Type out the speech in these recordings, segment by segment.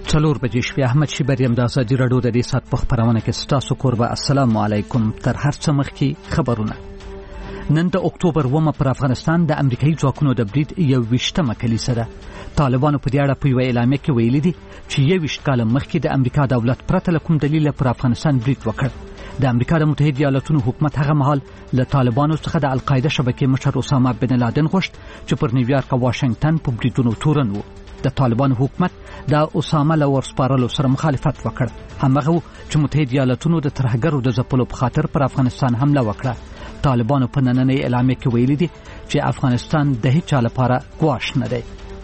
4 بجې شپې احمد شیبر یم د ازادي راډیو د دې سات په خبرونه کې ستاسو کوربه. السلام علیکم. تر هر څه مخکې خبرونه. نن د اکتوبر 1 پر افغانستان د امریکایي ځواکونو د برید 21مه کلیسه ده. طالبانو په دې اړه په یو اعلامیه کې ویلي دي چې 21 کال مخکې د امریکا دولت پرته له کوم دلیل پر افغانستان برید وکړ. د امریکا د متحده ایالاتونو حکومت هغه مهال له طالبانو څخه د القاعده شبکې مشر اسامه بن لادن غوښت چې پر نیویارک او واشنگټن په بریدونو تورن و. د طالبانو حکومت د اسامه له ورسپارلو سره مخالفت وکړ. همغه چې متحده ایالاتونو د ترهګرو د ځپلو په خاطر پر افغانستان حمله وکړه. طالبانو په نننۍ اعلامیه کې ویلي دي چې افغانستان د هیڅ چا لپاره ګواښ نه دی.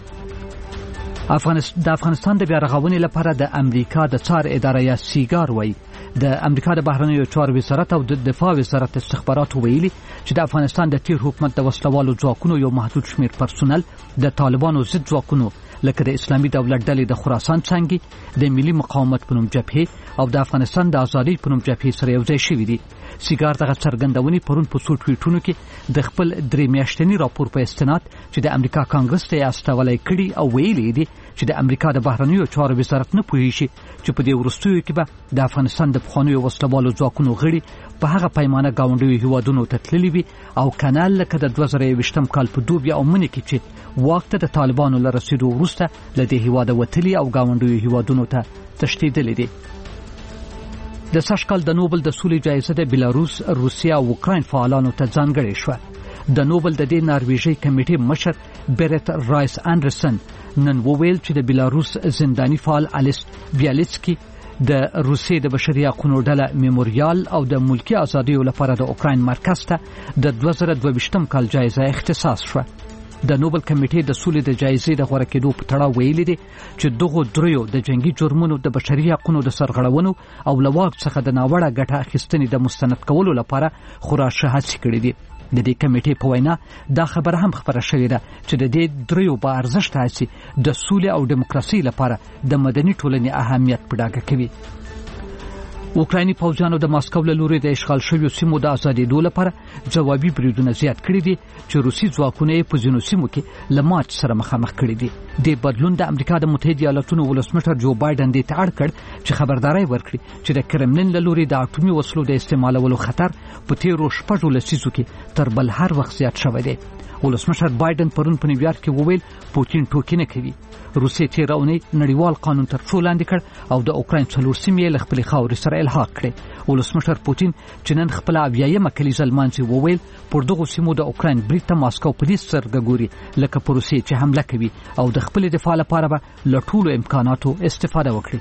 د افغانستان د بیا رغونې لپاره د امریکا د څار اداره یا سیګار وایي د امریکا د بهرنیو چارو وزارت او د دفاع وزارت استخباراتو ویلي چې د افغانستان د تیر حکومت د وسلوالو ځواکونو یو محدود شمیر پرسونل د طالبانو ضد ځواکونو لکه د اسلامي دولت ډلې د خراسان څنګه د ملي مقاومت په نوم جبهه او د افغانستان د ازادۍ په نوم جبهه سره یو ځای شوي دي. سیګار دغه څرګندونې پرون په څو ټویټونو کې د خپل 3 میاشتنی راپور په استناد چې د امریکا کانګرس ته استولای کړي او ویلي دي چې د امریکا د بهرنیو چارو وزارت نه پوهیږي چې په دې وروستیو کې به د افغانستان د پخوانیو وسلوالو ځواکونو غړي په هغه پیمانه گاونډیو هیوادونو ته تللي وي او کنال لکه د 2020 کال په دوبیا او منې کې چې وخت د طالبانو له رسیدو وروسته له دې هیواده وتلي او گاونډیو هیوادونو ته تښتېدلي دي. د سږکال د نوبل د سولې جایزه د بلاروس، روسیا او اوکراین فعالانو ته ځانګړې شوه. د نوبل د دې نارویژي کمیټې مشر بیرت رایس انډرسن نن وویل چې د بلاروس زنداني فعال الیس بیالیتسکی د روسیې د بشري حقوقو ډله میموریال او د ملکی ازادیو لپاره د اوکراین مرکز ته د 2022 کال جایزه اختصاص شوه. د نوبل کمیټې د سولې د جایزې د غوړه کېدو په تړاو ویلي دي چې دغه دریو د جنگي جرمونو د بشري حقوقو د سرغړونو او لواک څخه د ناوړه ګټه اخیستنې د مستند کولو لپاره خورا ښه هڅې کړې دي. د دې کمیټې په وینا دا خبره هم خبره شوې ده چې د دې دریو با ارزښت هڅې د سولې او دیموکراسي لپاره د مدني ټولنې اهمیت په ډاګه کوي. اوکرایني پوځیانو د ماسکو له لوري د اشغال شویو سیمو د ازادېدو لپاره جوابي بریدونه زیات کړي دي چې روسي ځواکونه یې په ځینو سیمو کې له مات سره مخامخ کړي دي. د بدلون د امریکا د متحده ایالاتونو ولسمشر جو بایدن دې ته اړ کړ چې خبرداري ورکړي چې د کرملین له لوري د اټومي وسلو د استعمالولو خطر په تیرو شپږو لسیزو کې تر بل هر وخت زیات شوی دی. ولسمشر بایدن پرون په نیویارک کې وویل پوتین ټوکې نه کوي. روسیې تیر اونۍ نړیوال قانون تر څو لاندې کړ او د اوکراین څلور سیمې له خپل خاورې سره الحاق کړې. ولسمشر پوتین چې نن خپل 80مه کلیزه لمانځي وویل پر دغه سیمو د اوکراین برید ته ماسکو په دې سترګه ګوري لکه په روسیې چې حمله کوي او د خپل دفاع لپاره به له ټولو امکاناتو استفاده وکړي.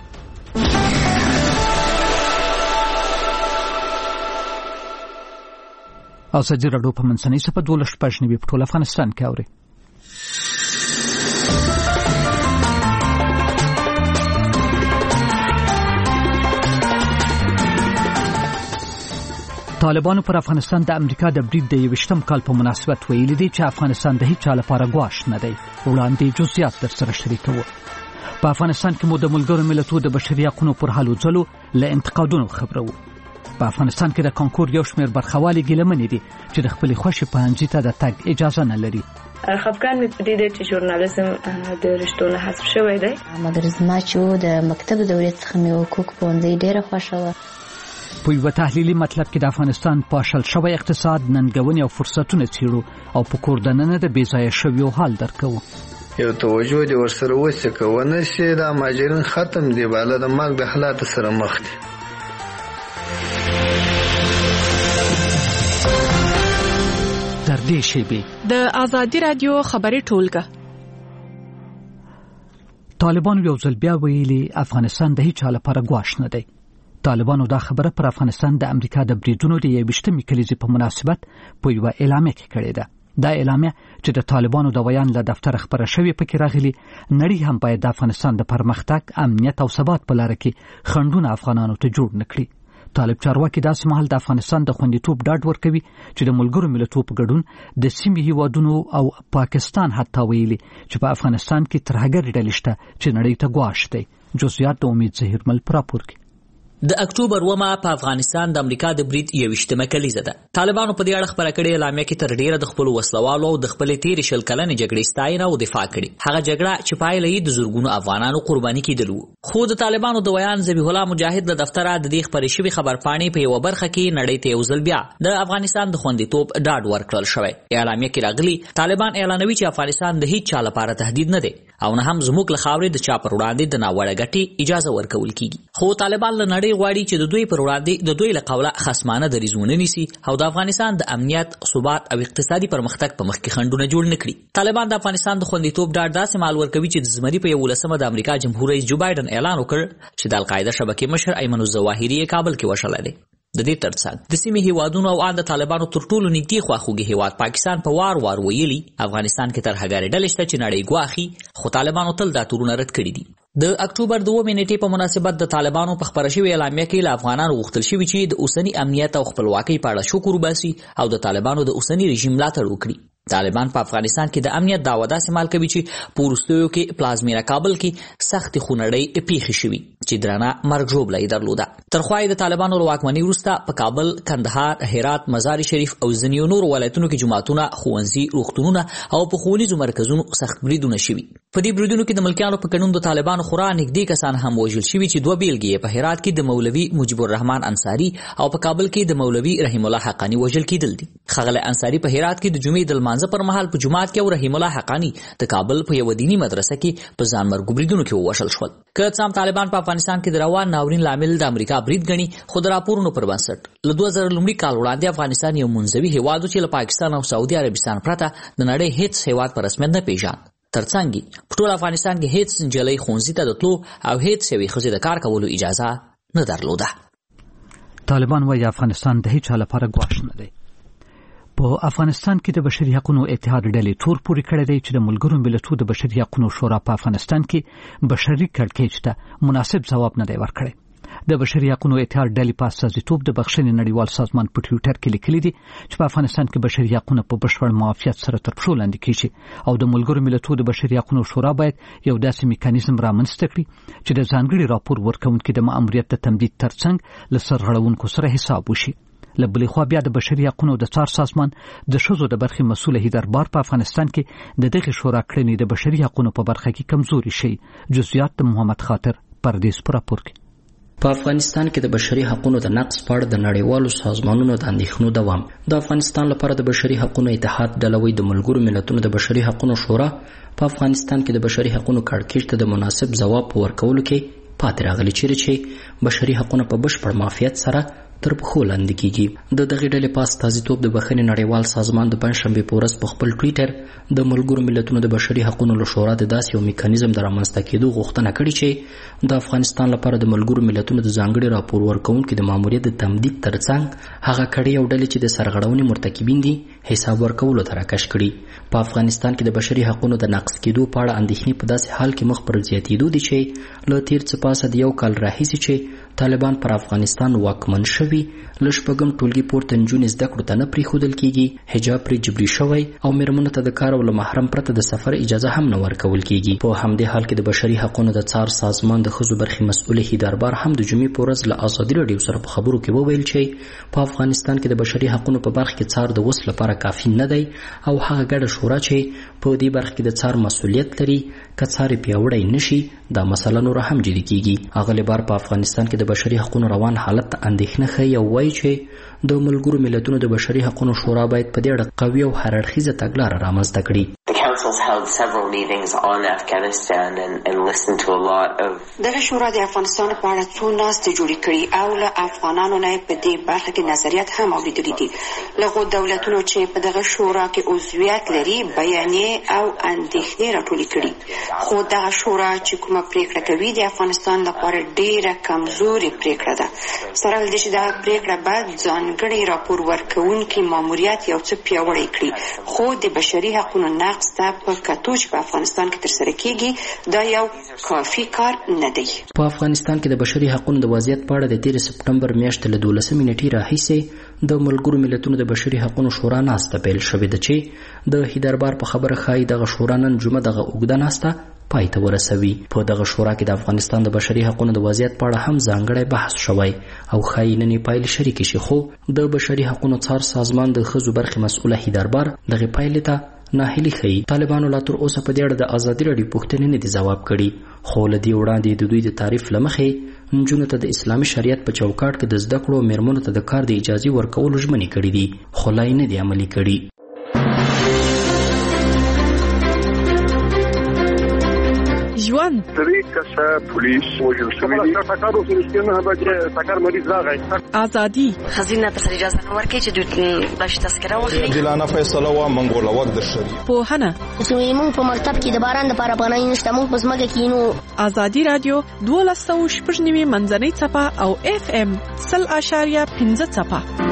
ازادي راډیو په منځنۍ صفحه 12 پښنوي په ټول افغانستان کې اوري. طالبانو پر افغانستان د امریکا د برید د 21م کال په مناسبت ویلي دي چې افغانستان د هیڅ چا لپاره ګواښ نه دی. وړاندې جزئیات درسره شریکوو. په افغانستان کې مو د ملګرو ملتونو د بشري حقوقو پر حالو ځلو له انتقادونو خبرو. په افغانستان کې د کانکور یو شمېر برخوالي ګیلمنې دي چې د خپلې خوښې پوهنځي ته د تګ اجازه نه لري. خفګان مې په دې دی چې ژورنالیزم د رشتو نه حذف شوی دی. مګر زما چې د مکتب دولت څخه مې حقوق پوهنځي ډېره خوښه وه. په یو تحلیلي مطلب کې د افغانستان پاشل شوی اقتصاد، ننګونې او فرصتونه څیړو او په کور دننه د بې ځایه شویو حال درکوو. یو توجه دې ورسره وسه کوونه شي د مهاجرین ختم دی بالا د مرګ د حالات سره مخ دي. تر دې شیبې د ازادي رادیو خبري ټولګه. طالبانو یو ځل بیا ویلي افغانستان د هیڅ چا لپاره ګواښ نه دی. طالبانو دا خبره پر افغانستان د امریکا د بریدونو د 21مې کلیزې په مناسبت په یو اعلامیه کې کړې ده. دا اعلامیه چې د طالبانو د بیان له دفتر خبره شوی پکې راغلي نړۍ هم باید د افغانستان د پرمختګ، امنیت او ثبات په لار کې خنډونه افغانانو ته جوړ نکړي. طالب چارواکي داسې مهال د افغانستان د خوندیتوب ډاډ ورکوي چې د ملګرو ملتونو په ګډون د سیمې هیوادونو او پاکستان حتی ویلي چې په افغانستان کې ترهګر ډلې شته چې نړۍ ته ګواښ دی. جزئیات د امید زهیرمل راپور کې. د اکتوبر 9 په افغانستان د امریکا د برید 21مه کلیزه ده. طالبانو په دې اړه خبره کړې اعلامیه کې تر ډیره د خپل وسلوالو او د خپل تیر شل کلنې جګړې ستاینه او دفاع کړې. هغه جګړه چې پایله یې د زورګونو افغانانو قرباني کېدل وو. خو د طالبانو د ویان ذبیح الله مجاهد د دفتره د دې خبرې شوی خبرپاڼې په یو برخه کې نړۍ ته یو ځل بیا د افغانستان د خوندیتوب ډاډ ورکړل شوی. اعلامیه کې راغلي طالبان اعلانوي چې افغانستان د هیڅ چا لپاره تهدید نه دی او نه هم زموږ له خاورې د چا پر وړاندې د ناوړه ګټې اجازه ورکول کیږي. خو طالبان له نړۍ غواړي چې د دوی پر وړاندې د دوی له قوله خصمانه دریځ ونه نیسي او د افغانستان د امنیت، ثبات او اقتصادي پرمختګ په مخ کې خنډونه جوړ نه کړي. طالبان د افغانستان د خوندیتوب ډاډ داسې مال ورکوي چې د زمري په 11مه د امریکا جمهور رئیس جو بایدن اعلان وکړ چې د القاعده شبکې مشر ایمن الظواهري کابل کې وشړل دی. د دې ترڅنګ د سیمې هیوادونو او د طالبانو تر ټولو نږدې خواخوږي هیواد پاکستان په وار ویلي افغانستان کې ترهګرې ډلې شته چې نړۍ ګواښي، خو طالبانو تل دا تورونه رد کړي دي. د اکتوبر 2 نیټې په مناسبت د طالبانو په خبره شوې اعلامیه کې له افغانانو غوښتل شوي چې د اوسني امنیت او خپلواکۍ په اړه شکر وباسي او د طالبانو د اوسني رژیم ملاتړ وکړي. طالبان په افغانستان کې د امنیت دعوه داسې مال کوي چې په وروستیو کې پلازمینه کابل کې سختې خونړۍ پیښې شوي چې درنه مرګ ژوبله یې درلوده. تر خوا یې د طالبانو له واکمنۍ وروسته په کابل، کندهار، هرات، مزار شریف او ځینو نورو ولایتونو کې جوماتونه، ښوونځي، روغتونونه او په ښوونیزو مرکزونو سخت بریدونه شوي. په دې بریدونو کې د ملکیانو په ګډون د طالبانو خورا نږدې کسان هم وژل شوي چې 2 بیلګې په هرات کې د مولوي مجيب الرحمن انصاري او په کابل کې د مولوي رحیم الله حقانی وژل کېدل دي. ښاغلی انصاري په هرات کې د جمعې د لمانځه پر مهال په جومات کې او رحیم الله حقانی د کابل په یو دینی مدرسه کې په ځانمرګو بریدونو کې ووژل شول. که څه هم طالبان په افغانستان کې د روان ناورین لامل د امریکا برید ګڼي، خو د راپورونو پر بنسټ له 2000 کال وړاندې افغانستان یو منځوي هیواد و چې له پاکستان او سعودي عربستان پرته د نړۍ هیڅ هیواد په رسمیت نه پیژاند. ترڅنګ په ټول افغانستان کې هیڅ نجلۍ ښوونځي ته د تلو او هیڅ یوې ښځې د کار کولو اجازه نه درلوده. طالبان وايي افغانستان د هیڅ چا لپاره ګواښ نه دی. په افغانستان کې د بشري حقوقو اتحاد ډلې تور پورې کړی دی چې د ملګرو ملتونو د بشري حقوقو شورا په افغانستان کې بشري کړکېچ ته مناسب ځواب نه دی ورکړی. د بشري حقوقو اتحاد ډلې په استازیتوب د بخښنې نړیوال سازمان په ټویټر کې لیکلي دي چې په افغانستان کې بشري حقوقو په بشپړ معافیت سره تر پښو لاندې کیږي او د ملګرو ملتونو د بشري حقوقو شورا باید یو داسې میکانیزم رامنځته کړي چې د ځانګړي راپور ورکونکو د ماموریت د تمدید ترڅنګ له سرغړونکو سره حساب وشي. له بلې خوا بیا د بشري حقوقو د څار سازمان د ښځو د برخې مسؤل هیدربار په افغانستان کې د دغه شورا کړنې د بشري حقوقو په برخه کې کمزوري شي. جزئیات د محمد خاطر پردیس پر راپور کې. په افغانستان کې د بشري حقوقو د نقض په اړه د نړیوالو سازمانونو د اندېښنو دوام. د افغانستان لپاره د بشري حقوقو اتحاد ډلوي د ملګرو ملتونو د بشري حقوقو شورا په افغانستان کې د بشري حقوقو کړکېچ ته د مناسب ځواب په ورکولو کې پاتې راغلي چې بشري حقوقو په بشپړ معافیت سره تر پښو لاندې کیږي. د دغه ډلې په استازیتوب د بخښنې نړیوال سازمان د پنځشنبې په ورځ په خپل ټویټر د ملګرو ملتونو د بشري حقوقو له شورا د داسې یو میکانیزم د رامنځته کېدو غوښتنه کړې چې د افغانستان لپاره د ملګرو ملتونو د ځانګړي راپور ورکوونکو د ماموریت د تمدید ترڅنګ هغه کړي او ډلې چې د سرغړونې مرتکبین دي حساب ورکولو ته راکش کړي. په افغانستان کې د بشري حقوقو د نقض کېدو په اړه اندېښنې په داسې حال کې مخ پر زیاتېدو دي چې له تیر څه پاسه د 1 کال راهیسې چې طالبان پر افغانستان واکمن شوي، له شپږم ټولګي پورته نجونې زده کړو ته نه پرېښودل کېږي، حجاب پرې جبري شوی او میرمنو ته د کار او له محرم پرته د سفر اجازه هم نه ورکول کېږي. په همدې حال کې د بشري حقوقو د څار سازمان د ښځو برخې مسؤل هیدربار هم د جمعې په ورځ له ازادي راډیو سره په خبرو کې وویل چې په افغانستان کې د بشري حقوقو په برخه کې څار د وس لپاره کافي نه دی او هغه ګډه شورا چې په دې برخه کې د څار مسؤلیت لري که څار پیاوړی نشي دا مسله نور هم جدي کیږي. اغلی بار په افغانستان کې د بشري حقوقو روان حالت ته اندېښنه ښیي او وایي چې د ملګرو ملتونو د بشري حقوقو شورا باید په دې اړه قوي او هررخیزه تګلاره رامنځته کړي. Council's held several meetings on Afghanistan and listened to a lot of دغه شورا د افغانستان په اړه څو ناستې جوړې کړي او له افغانانو نه په دې برخه کې نظریات هم اوریدلي دي. له دولتونو چې په دغه شورا کې عضویت لري بیانیې او اندېښنې راټولې کړي، خو دغه شورا چې کومه پریکړه کوي د افغانستان لپاره ډېره کمزورې پریکړه ده. سره له دې چې دغه پریکړه باید ځانګړی راپور ورکوونکي ماموریت یو څه پیاوړی کړي، خو د بشري حقوقو نقض په کتو چې په افغانستان کې ترسره کیږي دا یو کافي کار نه دی. په افغانستان کې د بشري حقوقو د وضعیت په اړه د 13 سپټمبر میاشتې له 12 نیټې راهیسې د ملګرو ملتونو د بشري حقوقو شورا ناسته پیل شوې ده چې د هیدربار په خبره ښایي دغه شورا نن جمعه دغه اوږده ناسته پای ته ورسوي. په دغه شورا کې د افغانستان د بشري حقوقو د وضعیت په اړه هم ځانګړی بحث شوی او ښایي نن یې پایلې شریکې شي، خو د بشري حقوقو څار سازمان د ښځو برخې مسؤله هیدربار دغه پایلې ته ناهیلي ښیي. طالبانو لا تر اوسه په دې اړه د ازادي راډیو پوښتنې نه دي ځواب کړي، خو له دې وړاندې د دوی د تعریف له مخې نجونو ته د اسلامي شریعت په چوکاټ کې د زده کړو میرمنو ته د کار د اجازې ورکولو ژمنې کړي دي، خو لا یې نه دي عملي کړي. ژوند درې کسه پولیس وژل شوي دي. ټکر وسو نه به ټکر مریض راغی. ازادي خزینه پر اجازه ورکړي چې دوی باش تذکره واخلي. عادلانه فیصله و منګول وخت د شری. پوهنه چې موږ په مکتب کې د باران لپاره پناه نشته، موږ په ځمکه کې نو. ازادي رادیو 12.9 منځنۍ څپه او FM 0.5 څپه.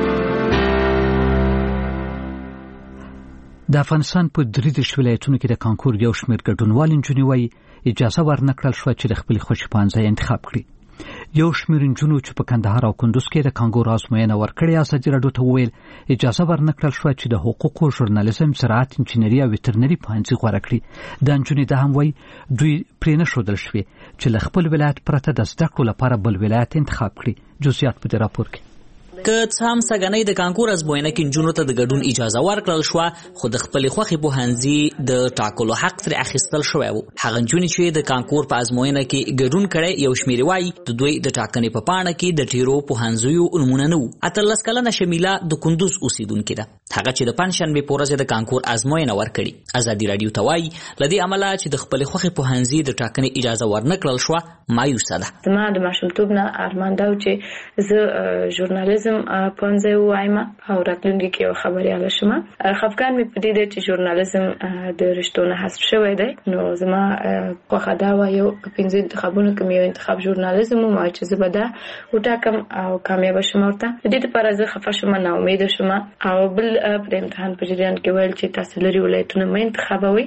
د افغانستان په 33 ولایتونو کې د کانکور یو شمېر ګډونوال نجونې وایي اجازه ورنکړل شوه چې د خپلې خوښې پوهنځی انتخاب کړي. یو شمېر نجونو چې په کندهار او کندوز کې د کانکور ازموینه ورکړې ازادي راډیو ته وویل اجازه ورنکړل شوه چې د حقوقو، ژورنالیزم، زراعت، انجینري او ویترنري پوهنځي غوره کړي. د نجونې دا هم وایي دوی پرې نه ښودل شوې چې له خپل ولایت پرته د زده کړو لپاره بل ولایت انتخاب کړي. جزئیات په دې راپور کې. که څه هم سګنۍ د کانکور ازموینه کې نجونو ته د ګډون اجازه ورکړل شوه، خو د خپلې خوښې پوهنځي د ټاکلو حق ترې اخیستل شوی و. هغه نجونې چې د کانکور په ازموینه کې ګډون کړی یو شمېر وایي د دوی د ټاکنې په پاڼه کې د ډېرو پوهنځیو نومونه نه وو. 18 کلنه شمیله د کندوز اوسیدونکې ده، هغه چې د پنجشنبې په ورځ د کانکور ازموینه ورکړي. ازادي راډیو ته وایي له دې امله چې د خپلې خوښې پوهنځي د ټاکنې اجازه ورنکړل شوه مایوسه ده. زما د ماشومتوب نه ارمان دا و چې زه ژورنالیزم پوهنځی وایم او راتلونکي کې یو خبریاله شم. خفګان مې په دې دی چې ژورنالیزم د رشتو نه حذف شوی دی، نو زما خوښه دا وه یو په 5 انتخابونو کې مې یو انتخاب ژورنالیزم وم چې زه به دا وټاکم او کامیابه شم. ورته د دې لپاره زه خفه شوم، ناامیده شوم او بل پر امتحان په جریان کې ویل چې تاسو لري ولایتونه مې انتخابوي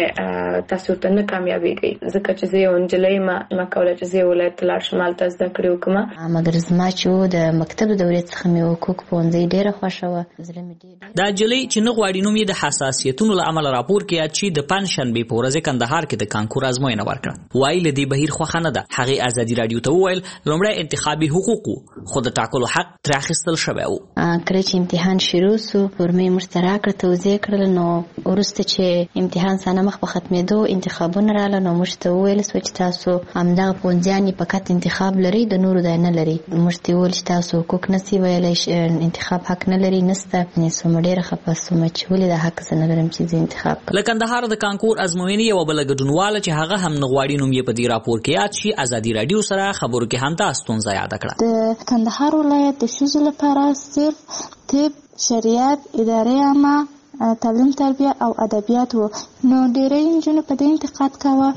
چې تاسو ته نه کامیابیږئ، ځکه چې زه یو نجلۍ ما کوله چې زه ولایت ته لاړ شم هلته زده کړې وکړم. مګر زما چې د مکتب د دورې څخه مې حقوق پوهنځی ډېره خوښه وه. دا نجلۍ چې نه غواړي نوم یې د حساسیتونو له امله راپور کې یاد چې د پنجشنبې په ورځ کندهار کې د کانکور ازموینه ورکړه، وایي له دې بهیر خوښه نه ده. هغې ازادي راډیو ته وویل لومړی انتخابي حقوقو خو د ټاکلو حق ترې اخیستل شوی و. کله چې امتحان شروع سو فورمې موږ ته راکړه، توضیح کړله، نو وروسته چې امتحان سانه مخ په ختمېدو انتخابونه راغله، نو موږ ته وویل سو چې تاسو همدغه پوهنځیان یې فقط انتخاب لري، د نورو ځای نه لري. موږ ته وویل چې تاسو حقوق نسي ویلی، انتخاب حق نه لري. نسته سوم ډېره خفه سوم چې ولې د حق زه نه لرم چې زه انتخاب کړم. له کندهار د کانکور ازموینې یوه بله ګډونواله چې هغه هم نه غواړي نوم یې په دې راپور کې یاد شي، ازادي راډیو سره خبرو کې هم دا ستونزه یاده کړه. د کندهار ولایت د ښځو لپاره صرف طب، شریعت، ادارې عامه، تعلیم، تربیه او ادبیات وو. نو ډېری نجونو په دې انتقاد کاوه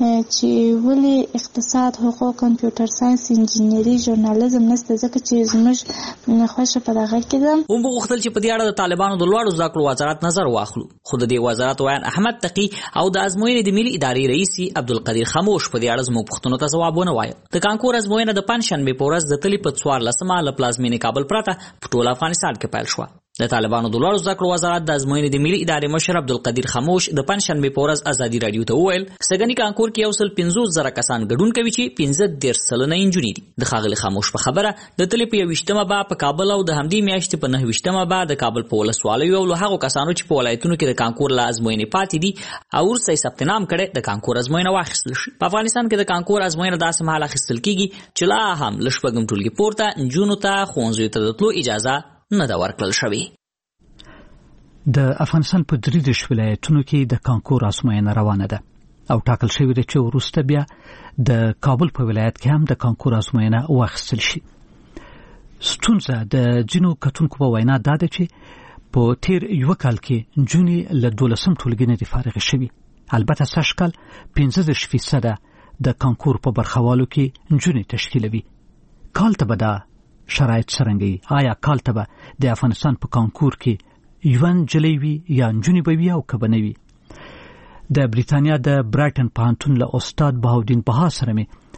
چې ولې اقتصاد، حقوق، کمپیوټر ساینس، انجینري، ژورنالیزم نسته، ځکه چې زموږ خوښه په دغه کې ده. هم غوښتل چې په دې اړه د طالبانو د لوړو زده کړو وزارت نظر واخلو، خو د دې وزارت ویان احمد تقي او د ازموینې د ملي ادارې رئیس عبدالقدیر خاموش په دې اړه زموږ پوښتنو ته ځواب ونه وایه. د کانکور ازموینه د پنجشنبې په ورځ د تلې په 14 له پلازمینې کابل پرته په ټول افغانستان کې پیل شوه. د طالبانو د لوړو زده کړو وزارت د ازموینې د ملي ادارې مشر عبدالقدیر خاموش د پنجشنبې په ورځ ازادي راډیو ته وویل سږني کانکور کې 150,000 کسان ګډون کوي چې 15 سلنه نجونې دي. د ښاغلي خاموش په خبره د تلې په 21مه به په کابل او د همدې میاشتې په 29مه به د کابل په ولسوالیو او له هغو کسانو چې په ولایتونو کې د کانکور له ازموینې پاتې دي او وروسته یې ثبت نام کړی د کانکور ازموینه واخیستل شي. په افغانستان کې د کانکور ازموینه داسې مهال اخیستل کېږي چې لا هم له شپږم ټولګي پورته نجونو ته ښوونځیو ته د تلو اجازه نه ده ورکړل شوې. د افغانستان په 33 ولایتونو کې د کانکور ازموینه روانه ده او ټاکل شوې ده چې وروسته بیا د کابل په ولایت کې هم د کانکور ازموینه واخیستل شي. ستونزه د ځینو کتونکو په وینا دا ده چې په تیر یو کال کې نجونې له 12 ټولګي نه دي فارغې شوي. البته سږ کال 15% د کانکور په برخوالو کې نجونې تشکیلوي. کال ته به دا شرایط څرنګه آیا کال ته به د افغانستان په کانکور کې یو نجلۍ وي یا نجونې به وي او که به نه وي؟ د بریتانیا د برایټن پوهنتون له استاد بهاودین بها سره مې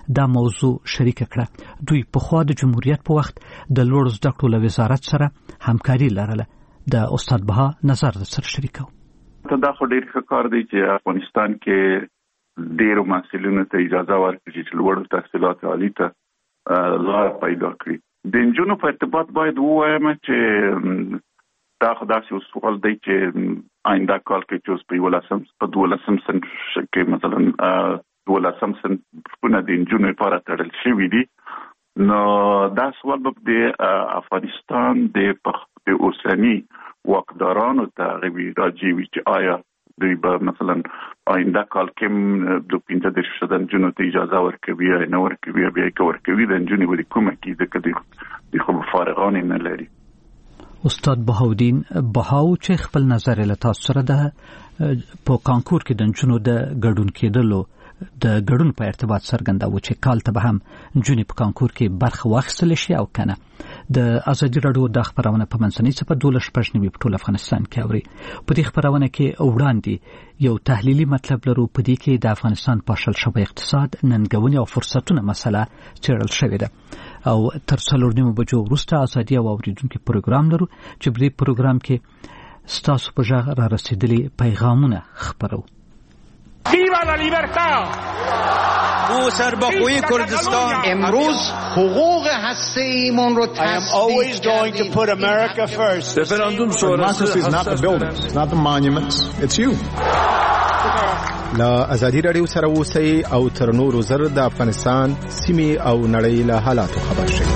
دا موضوع شریک کړه. دوی په خوا د جمهوریت په وخت د لوړ زده کړو له وزارت سره همکاري لرله. د استاد بها نظر سره شریکو. دا خو ډېر ښه کار دی چې افغانستان کې ډېرو محصلینو ته اجازه ورکړي چې لوړو تحصیلات عالي ته لار پیدا کړي. د نجونو په ارتباط باید ووایم چې دا خو داسې یو سوال دی چې آینده کال کې چې اوس په 12 صنف کې مثلا 12 صنفونه د نجونو لپاره تړل شوي دي. نو دا سوال به د افغانستان د اوسني واکدارانو ته راځي چې آیا دوی به مثلا آینده کال کې د 15 نجونو ته اجازه ورکوي یا نه ورکوي، بیا یې ورکوي د نجونې ولې کومه کېږي د خو فارغان نه لري. استاد بهاودین بهاو چې خپل نظر له تاسو سره ده په کانکور کې د نجونو د ګډون کېدلو د ګډون په ارتباط څرګنداوه چې کال ته به هم نجونې په کانکور کې برخه واخیستل شي او کنه. د ازادي راډیو د خبرونه په منځنۍ صفحه 12 په ټول افغانستان کې اوري. په دې خبرونه کې وړاندې یو تحلیلي مطلب لرو. په دې کې د افغانستان پاشل شوی اقتصاد، ننګونې او فرصتونه مسله څېړل شوې ده. او تر 4:30 بجو وروسته ازادي او اوریدونکو پروګرام لرو چې په دې پروګرام کې ستاسو په ژغ را رسیدلي پیغامونه خبرو. ویوا لا لیبرتا! او سربخوی کردستان امروز حقوق هسته‌ایمون رو always going to put America first. Referendum democracy is not the buildings, it's not the monuments, it's you. لا ازادي راډیو سره اوسئ او تر نورو زر د افغانستان سیمې او نړۍ له حالاتو خبر شئ.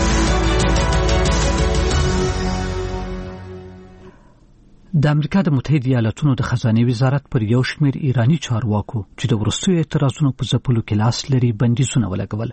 د امریکا د متحده ایالاتونو د خزانه وزارت پر یو شمېر ایرانی چارواکو چې د وروستیو اعتراضونو په ځپلو کې لاس لري بندیزونه ولګول.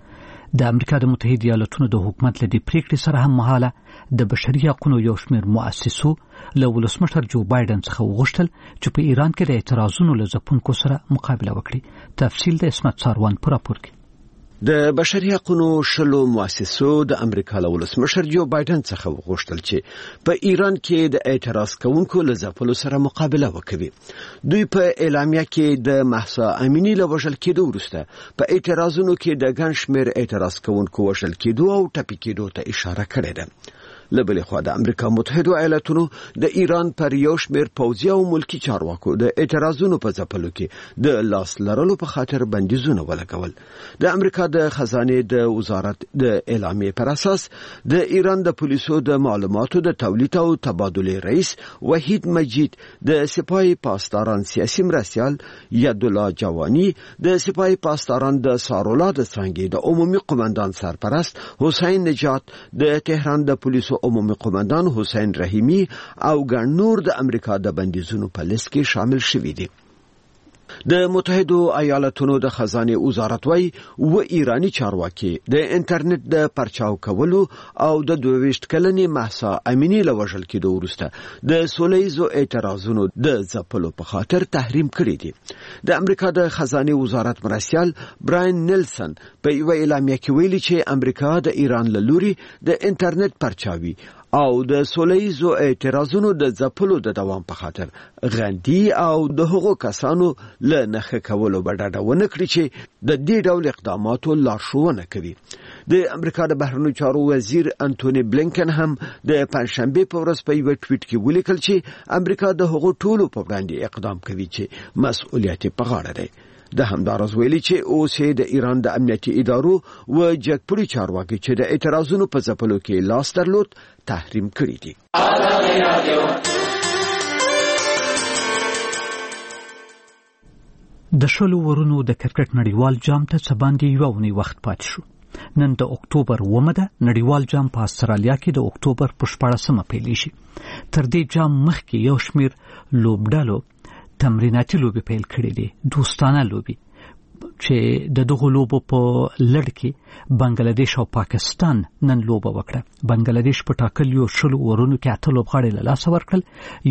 د امریکا د متحده ایالاتونو د حکومت له دې پریکړې سره هم مهاله د بشري حقوقو یو شمېر مؤسسو له ولسمشر جو بایدن څخه وغوښتل چې په ایران کې د اعتراضونو له ځپونکو سره مقابله وکړي. تفصیل د اسمت ساروان پر راپور کې. د بشري حقوقو شلو مؤسسو د امریکا له ولسمشر جو بایدن څخه وغوښتل چې په ایران کې د اعتراض کوونکو له ځپلو سره مقابله وکړي. دوی په اعلامیه کې د مهسا امینی له وژل کېدو وروسته په اعتراضونو کې د ګڼ شمېر اعتراض کوونکو وژل کېدو او ټپي کېدو ته اشاره کړې ده. لبلې خوا د امریکا متحده ایالاتونو د ایران پر یو شمېر پوځي او ملکی چارواکو د اعتراضونو په ځپلو کې د لاس لرلو په خاطر بندیزونه ولګول. د امریکا د خزانه د وزارت د اعلامیې پر اساس د ایران د پولیسو د معلوماتو د تولید او تبادله رئیس وحید مجید، د سپاه پاسداران سیاسي مرستیال یدالله جوانی، د سپاه پاسداران د سارولا د څنګه د عمومي قومندان سرپرست حسین نجات، د تهران د پولیسو عمومي قومندان حسین رحیمی او ګڼ نور د امریکا د بندیزونو په لیست کې شامل شوي دي. د متحده ایالاتونو د خزانه وزارت وايي و ایرانی چارواکي د انټرنیټ د پرچاو کولو او د 22 کلنې مهسا امینی له وژل کېدو وروسته د سولهیزو اعتراضونو د ځپلو په خاطر تحریم کړی دي. د امریکا د خزانه وزارت مرستیال براین نیلسن په یو اعلامیه کې ویلي چې امریکا د ایران له لوري د انټرنیټ پرچاوي او د سولهیزو اعتراضونو د ځپلو د دوام په خاطر غندي او د هغو کسانو له نخښه کولو بډاډه ونه کړي چې د دې ډول اقداماتو لارښوونه کوي. د امریکا د بهرنیو چارو وزیر انټونی بلینکن هم د پنځشنبه په ورځ په یو ټویټ کې ولیکل چې امریکا د هغو ټولو په وړاندې اقدام کوي چې مسؤلیت په غاړه دی. د همدارز ویلي چې اوس د ایران د امنیتي ادارو و جګپړي چارواکي چې د اعتراضونو په ځپلو کې لاس درلود تحریم کړی دي. د شلو ورونو د کرکټ نړیوال جام ته څه باندې یو اونۍ وخت پاتې شو. نن د اکتوبر 9 ده. نړیوال جام په استرالیا کې د اکتوبر په 14 پیلیږي. تر دې جام مخکې یو شمېر لوبډالو تمریناتي لوبي پیل کړې دي، دوستانه لوبي چې د دغه لوبو په لړ کې بنگلاديش او پاکستان نن لوبه وکړه. بنگلاديش په ټاکلو شلو ورونو کې 8 لوبغاړي له لاسه ورکړل،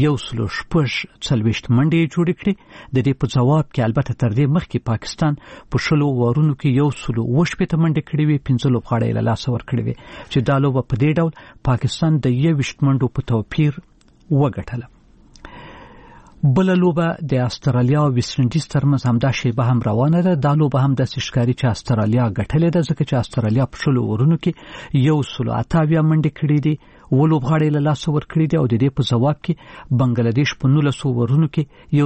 140 منډې جوړې کړې. د دې په جواب کې البته تر دې مخکې پاکستان په شلو ورونو کې 120 منډې کړې وي، 15 لوبغاړي له لاسه ورکړي وي چې دا لوبه په دې ډول پاکستان د 20 منډو په توپیر وګټله. بل لوبه د استرالیا او ویسټ انډیز ترمنځ همدا شیبه هم روانه ده. دا لوبه هم د ښکاري چې استرالیا ګټلې ده، ځکه چې استرالیا په 10 اورونو کې 128 منډې کړې دي، ولوبغاړي له لاسه ورکړي دي، او د دې په ځواب کې بنگلاديش په 19 اورونو کې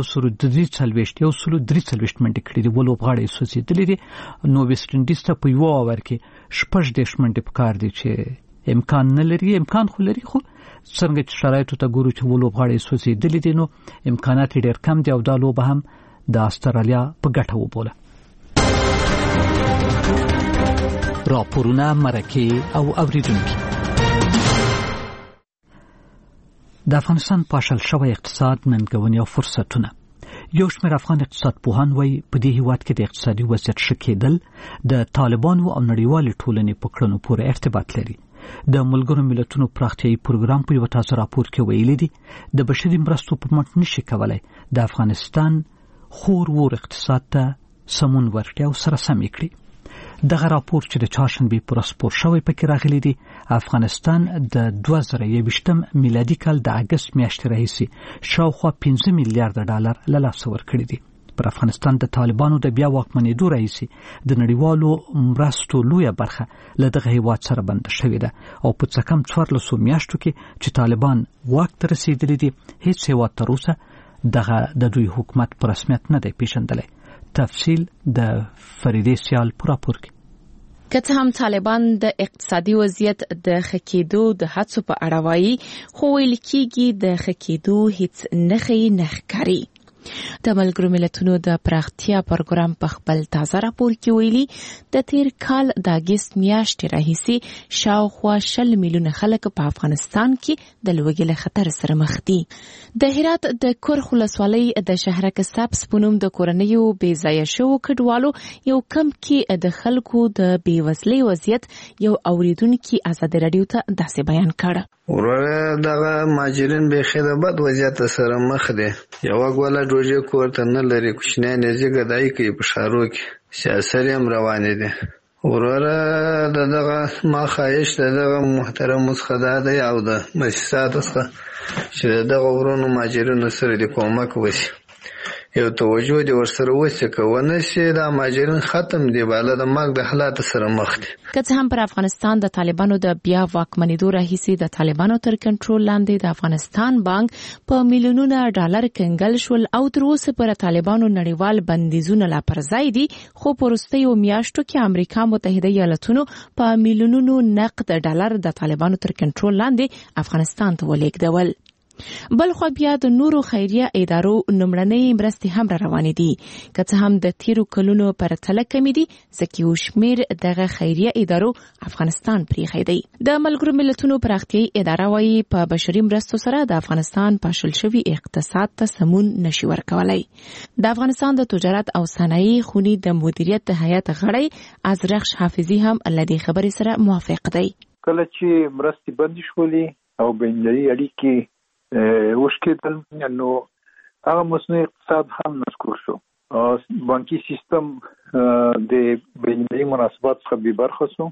143 منډې کړې دي، ولوبغاړي سوځېدلې دي. نو ویسټ انډیز ته په 1 اوور کې 18 منډې پکار دي، چې امکان نه لري، امکان خو لري، خو څنګه چې شرایطو ته ګورو چې ولوبغاړي سوځېدلې دي نو امکانات ډېر کم دي، او دا لوبه هم د استرالیا په ګټه وبوله. راپورونه، مرکې او اوریدونکي. د افغانستان پاشل شوی اقتصاد، ننګونې او فرصتونه. یو شمېر افغان اقتصاد پوهان وایي په دې هیواد کې د اقتصادي وضعیت ښه کېدل د طالبانو او نړیوالې ټولنې په کړنو پورې ارتباط لري. د ملګرو ملتونو پراختیایي پروګرام په یو تازه راپور کې ویلي دي د بشري مرستو په مټ نشي کولای د افغانستان خور ور اقتصاد ته سمون ورکړي او سره سم کړي. دغه راپور چې د چهارشنبې پر ورځ خپور شوی پکې راغلی دی افغانستان د 2021 میلادي کال د اګست میاشتې راهیسې شاوخوا 15 میلیارډ ډالر له لاسه ورکړي دي. پر افغانستان د طالبانو د بیا واکمنېدو راهیسې د نړیوالو مرستو لویه برخه له دغه هیواد سره بنده شوې ده، او په څه کم 14 میاشتو کې چې طالبان واک ته رسېدلي دي هیڅ هیواد تر اوسه دغه د دوی حکومت په رسمیت نه دی پیژندلی. تفصیل د فریدې سیال په راپور کې. که څه هم طالبان د اقتصادي وضعیت د ښه کېدو د هڅو په اړه وایي، خو ویل کېږي د ښه کېدو هیڅ نښې نه ښکاري. د ملګرو ملتونو د پراختیا پروګرام په خپل تازه راپور کې ویلي د تیر کال د اګست میاشتې راهیسې شاوخوا 20 میلیونه خلک په افغانستان کې د لوږې له خطر سره مخ دي. د هرات د کرخ ولسوالۍ د شهرک سبز په نوم د کورنیو بې ځایه شوو کډوالو یو کمپ کې د خلکو د بېوزلۍ وضعیت یو اوریدونکي ازادي راډیو ته داسې بیان کړ. وراره دغه ماجرین به خېده بد وضعیت سره مخ دي. یو غوله ډوډۍ کوړه نه لري، کوچنی نه زیګدای کوي په شارو کې، سیاست هم روان دي. وراره دغه ما خواهش دغه محترم مسخدا دی او د مؤسساتو څخه چې دغه ورونو ماجرینو سره د کومک وشي، یو توجه دی ورسره وسه کوونه شي دا ماجرین ختم دی بالا د مرګ د حالات سره مخ دي. که څه هم پر افغانستان د طالبانو د بیا واکمنېدو راهیسې د طالبانو تر کنټرول لاندې د افغانستان بانک په میلیونونو ډالر کنګل شول او تر اوسه پر طالبانو نړیوال بندیزونه لا پر ځای دي، خو په وروستیو میاشتو کې امریکا متحده ایالاتونو په میلیونونو نقد ډالر د طالبانو تر کنټرول لاندې افغانستان ته ولېږدول. بل خو بیا د نورو خیریه ادارو نمړنۍ مرستې هم روانې دي، که څه هم د تیرو کلونو پرتله کمې دي، ځکه یو شمېر دغه خیریه ادارو افغانستان پریښی دی. د ملګرو ملتونو پراختیایي اداره وایي په بشري مرستو سره د افغانستان پاشل شوي اقتصاد ته سمون نشي ورکولی. د افغانستان د تجارت او صنایع خونې د مدیریت د هیئت غړی ازرخش حافظي هم له دې خبرې سره موافق دی. کله چې مرستې بندې شولې او بینالمللي اړیکې وشکېدل نو هغه مصنوعي اقتصاد هم نسکور شو. بانکي سیستم د بینالمللي مناسبات څخه بې برخه شو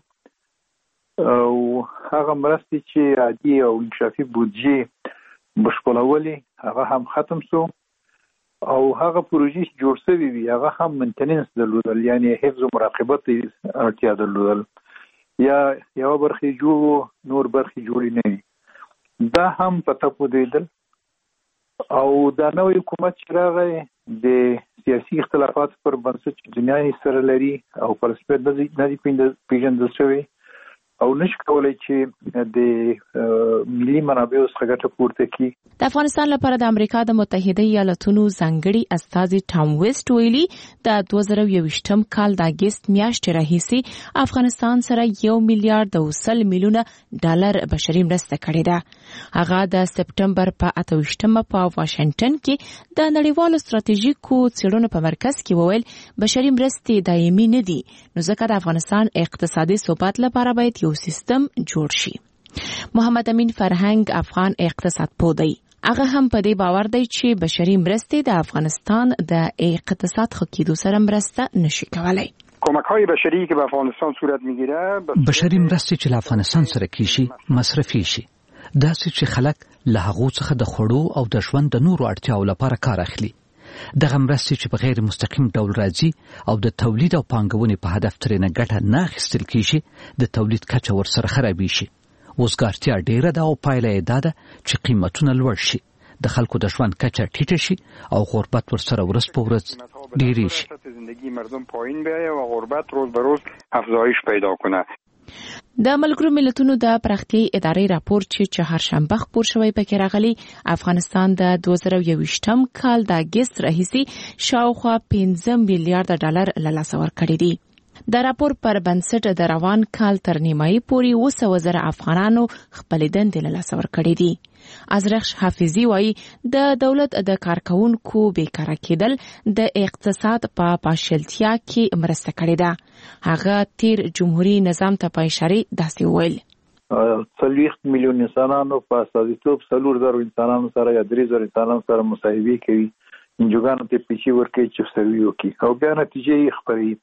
او هغه مرستې چې عادي او انکشافي بودجې بشپړولې هغه هم ختم شو او هغه پروژې چې جوړ شوي وي هغه هم منتننس درلودل، یعنی حفظ او مراقبت اړتیا درلودل، یا یو برخې جوړ نور برخې جوړې نه وي. دا هم پته پودېدل او دا نوې حکومت چې راغی د سیاسي اختلافات پر بنسټ دنیا یې سره لري او پر سپېڅ نه دي پیژندل شوی او نشي کولای چې د ملي منابعو څخه ګټه پورته کړي. د افغانستان لپاره د امریکا د متحده ایالاتونو ځانګړي استازي ټام ویسټ ویلي د 2021 کال د اګست میاشتې راهیسې افغانستان سره 1 میلیارډ 200 میلیونه ډالر بشري مرسته کړې ده. هغه د سپټمبر په 28مه په واشنگټن کې د نړیوالو ستراتیژیکو څېړنو په مرکز کې وویل بشري مرستې دایمي نه دي، نو ځکه د افغانستان اقتصادي ثبات لپاره باید یو سیستم جوړ شي. محمد امین فرهنګ افغان اقتصاد پوه دی. هغه هم په دې باور دی چې بشري مرستې د افغانستان د اقتصاد ښه کېدو سره مرسته نشي کولای. کمک‌های بشری که به افغانستان صورت میگیره، بشري مرستې چې له افغانستان سره کیږي مصرفي شي، داسې چې خلک له هغو څخه د خوړو او د ژوند د نورو اړتیاو لپاره کار اخلي. دغه مرستې چې په غیر مستقیم ډول راځي او د تولید او پانګونې په هدف ترېنه ګټه نه اخیستل کیږي، د تولید کچه ورسره خرابې شي. وزګارتیا ډیره ده او پایله یې دا ده چې قیمتونه لوړ شي، د خلکو د ژوند کچه ټیټه شي او غربت ورسره ورځ په ورځ ډیریږي. زندگی مردم پایین بیایه و غربت روز به روز افزایش پیدا کنه. د ملګرو ملتونو د پراختیايي ادارې راپور چې چهارشنبه خپور شوی پکې راغلی، افغانستان د 2021م کال د اگست راهیسې شاوخوا 15 میلیارډ ډالر له لاسه ورکړي دي. د راپور پر بنسټ د روان کال تر نیمایي پورې 200,000 افغانانو خپل دندې له لاسه ورکړي دي. ازرخش حافظي وایي د دولت د کارکونکو بیکاره کېدل د اقتصاد په پاشلتیا کې مرسته کړې ده. هغه تیر جمهوریت نظام ته په اشاره داسې وویل: 30 میلیون انسانانو په استازیتوب 4,000 انسانانو سره یا 3,000 انسانانو سره مصاحبه کوي، انجوګانو ته پیسې ورکوي چې سروي وکړي او بیا نتیجې یې خپروي.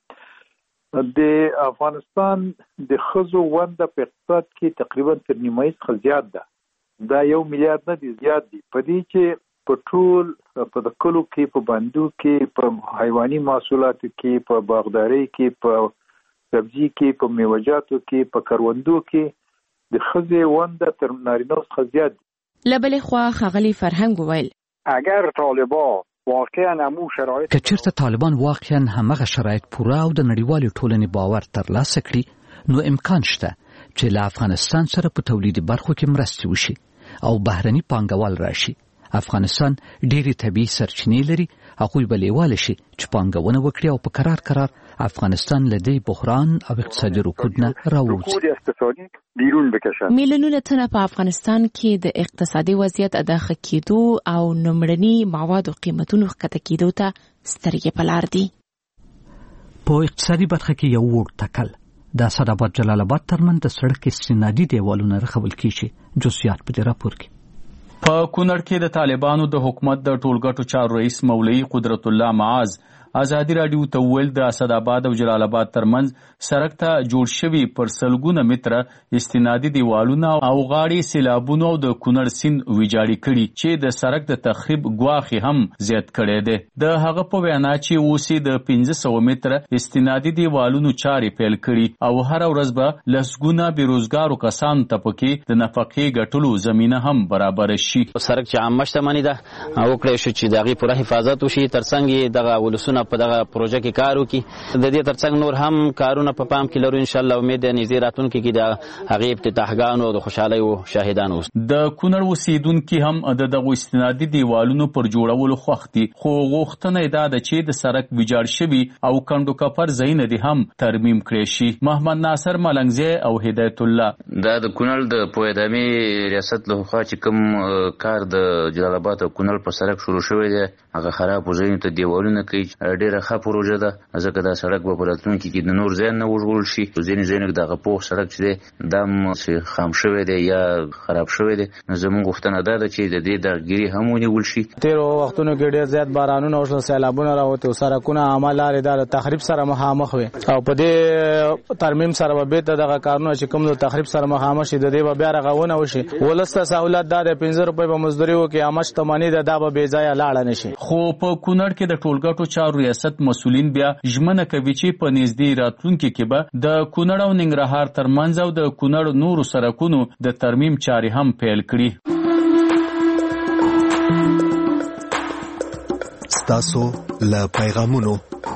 د افغانستان د ښځو ونډه په اقتصاد کې تقریبا تر نیمایي څخه زیات ده. دا 1 میلیارډ نه دي، زیات دي. په دې چې په ټول په د کلو کې، په بندو کې، په حیواني محصولاتو کې، په باغدارۍ کې، په سبزي کې، په میوه‌جاتو کې، په کروندو کې د ښځې ونډه تر نارینه څخه زیات دي. له بلې خوا ښاغلي فرهنګ وویل: اگر طالبان واقعا همو شرایط که چېرته طالبان واقعا همغه شرایط پوره او د نړیوالې ټولنې باور ترلاسه کړي، نو امکان شته چې له افغانستان سره په تولیدي برخو کې مرستې وشي او بهرني پانګوال راشي. افغانستان ډېری طبیعي سرچینې لري، هغوی به لیواله شي چې پانګونه وکړي او په قرار افغانستان له دې بحران او اقتصادي رکود نه راووځي. میلیونونه تنه په افغانستان کې د اقتصادي وضعیت د ښه کېدو او نمړني موادو قیمتونو ښکته کېدو ته سترګې په لار دي. په اقتصادي برخه کې یو وړ ټکل د اسداباد جلال آباد ترمن د سړک استنادي دیوالونه رخول کیږي. جزئیات په دې راپور کې. په کونړ کې د طالبانو د حکومت د ټولګټو چارو رئیس مولوي قدرت الله معاذ ازادي رادیو ته ویل د اسداباد او جلال آباد ترمنځ سړک ته جوړ شوي پر سلګونه متره استنادي دیوالونه او غاړې سیلابونو او د کونړ سیند ویجاړي کړي چې د سړک د تخریب ګواښ هم زیات کړی دی. د هغه په وینا چې اوس د 1500 متره استنادي دیوالونو چارې پیل کړي او هر ورځ به لسګونه بیروزګارو کسانو ته پکې د نفقې ګټلو زمینه هم برابر شي. سړک چې عامه شتمني ده او کړی شو چې دغه پوره حفاظت وشي، ترڅنګ دغه ولسونه په دغه پروژه کې کار وکړي. د دې ترڅنګ نور هم کارونه په پام کې لرو. ان شاء الله امید دی نږدې راتلونکي کې د هغې افتتاحګانو او د خوشحالۍ شاهدان اوسو. د کونړ اوسېدونکي هم د دغو استنادي دیوالونو پر جوړولو خوښ دي، خو غوښتنه یې دا ده چې د سړک ویجاړ شوي او کنډو کپر ځایونه دې هم ترمیم کړی شي. محمد ناصر ملنګزی او هدایت الله: دا د کونړ د پوهدامي ریاست له خوا چې کوم کار د جلال آباد او کونړ په سړک شروع شوی دی، هغه خراب ځایونو ته دیوالونه کوي. ډېره ښه پروژه ده، ځکه دا سړک به په راتلونکي کې د نور ځای نه وژغورل شي. ځینې ځایونه دغه پوخ سړک چې دی دا هم خام شوی دی یا خراب شوی دی. زموږ غوښتنه دا ده چې د دې دغګیري هم ونیول شي. تېرو وختونو کې ډېر زیات بارانونه وشول، سیلابونه راوتې، سړکونه عامه لارې دا د تخریب سره مخامخ وي او په دې ترمیم سره به بېرته دغه کارونه چې کوم د تخریب سره مخامخ شي، د دې به بیا رغونه وشي. ولس ته سهولت دا د 15 روپۍ په مزدوري وکړي، عامه شتمني ده دا به بې ځایه لاړه نه شي. خو په کونړ کې د ټولګټو چارو ریاست مسؤلین بیا ژمنه کوي چې په نږدې راتلونکي کې به د کونړ او ننګرهار ترمنځ او د کونړ نورو سړکونو د ترمیم چارې هم پیل کړي. ستاسو له پیغامونو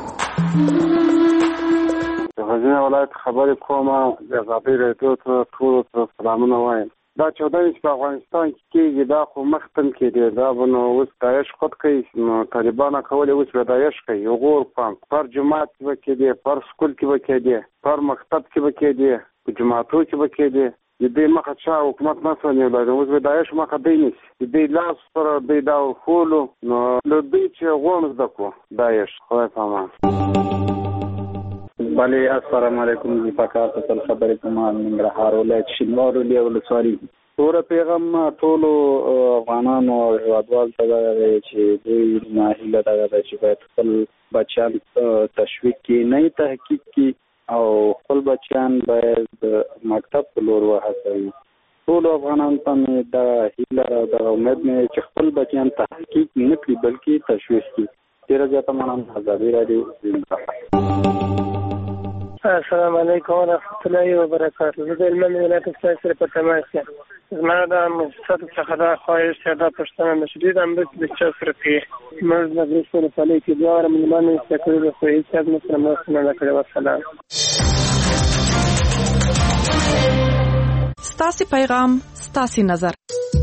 غزنی ولایت خبرې کومه، د غابي رادیو ته ټولو ته سلامونه وایم. دا 14 په افغانستان کې کېږي، دا خو مختم کې دی، دا به نو اوس داعش خود کوي، نو طالبان کولی اوس به داعش کوي. غور پام پر جماعت کې به کېدی، پر سکول کې به کېدی، پر مکتب کې به کېدی، په جماعتو کې به کېدی. د دې مخه چا حکومت نه سنیولی، اوس به داعش مخه دی نیسي. د دې لاس سره دی دا ورخولو، نو له دوی چې غوڼ زده کړو داعش. خدای پامان. بله السلام علیکم. زی پاکار تل خبرې کوم ننګرهار ولایت شینوار ولسوالي. تور پیغام ټولو افغانانو او هیوادوالو ته دا دی چې دوی ناهیله دغه دی چې باید خپل بچیان تشویق کړي، نه تحقیق کړي او خپل بچیان باید د مکتب په لور وهڅوي. ټول افغانان ته د هیله او د امید نه چې خپل بچیان تحقیق نه کړي بلکې تشویش کړي. ډیره زیاته مننه. ازادي راډیو. السلام علیکم ورحمۃ اللہ وبرکاتہ. زه د هلمند ولایت ستاسو سره په تماس یم. زما د مقصد څخه دا خواهش چې دا پښتنه مشري د مرستې د چا سره کوي. موږ د غریب ولسوالۍ کې دواړه ملمانو استقرار خو هیڅ چا موږ سره مرسته نه کړې. والسلام. ستاسو پیغام ستاسو نظر.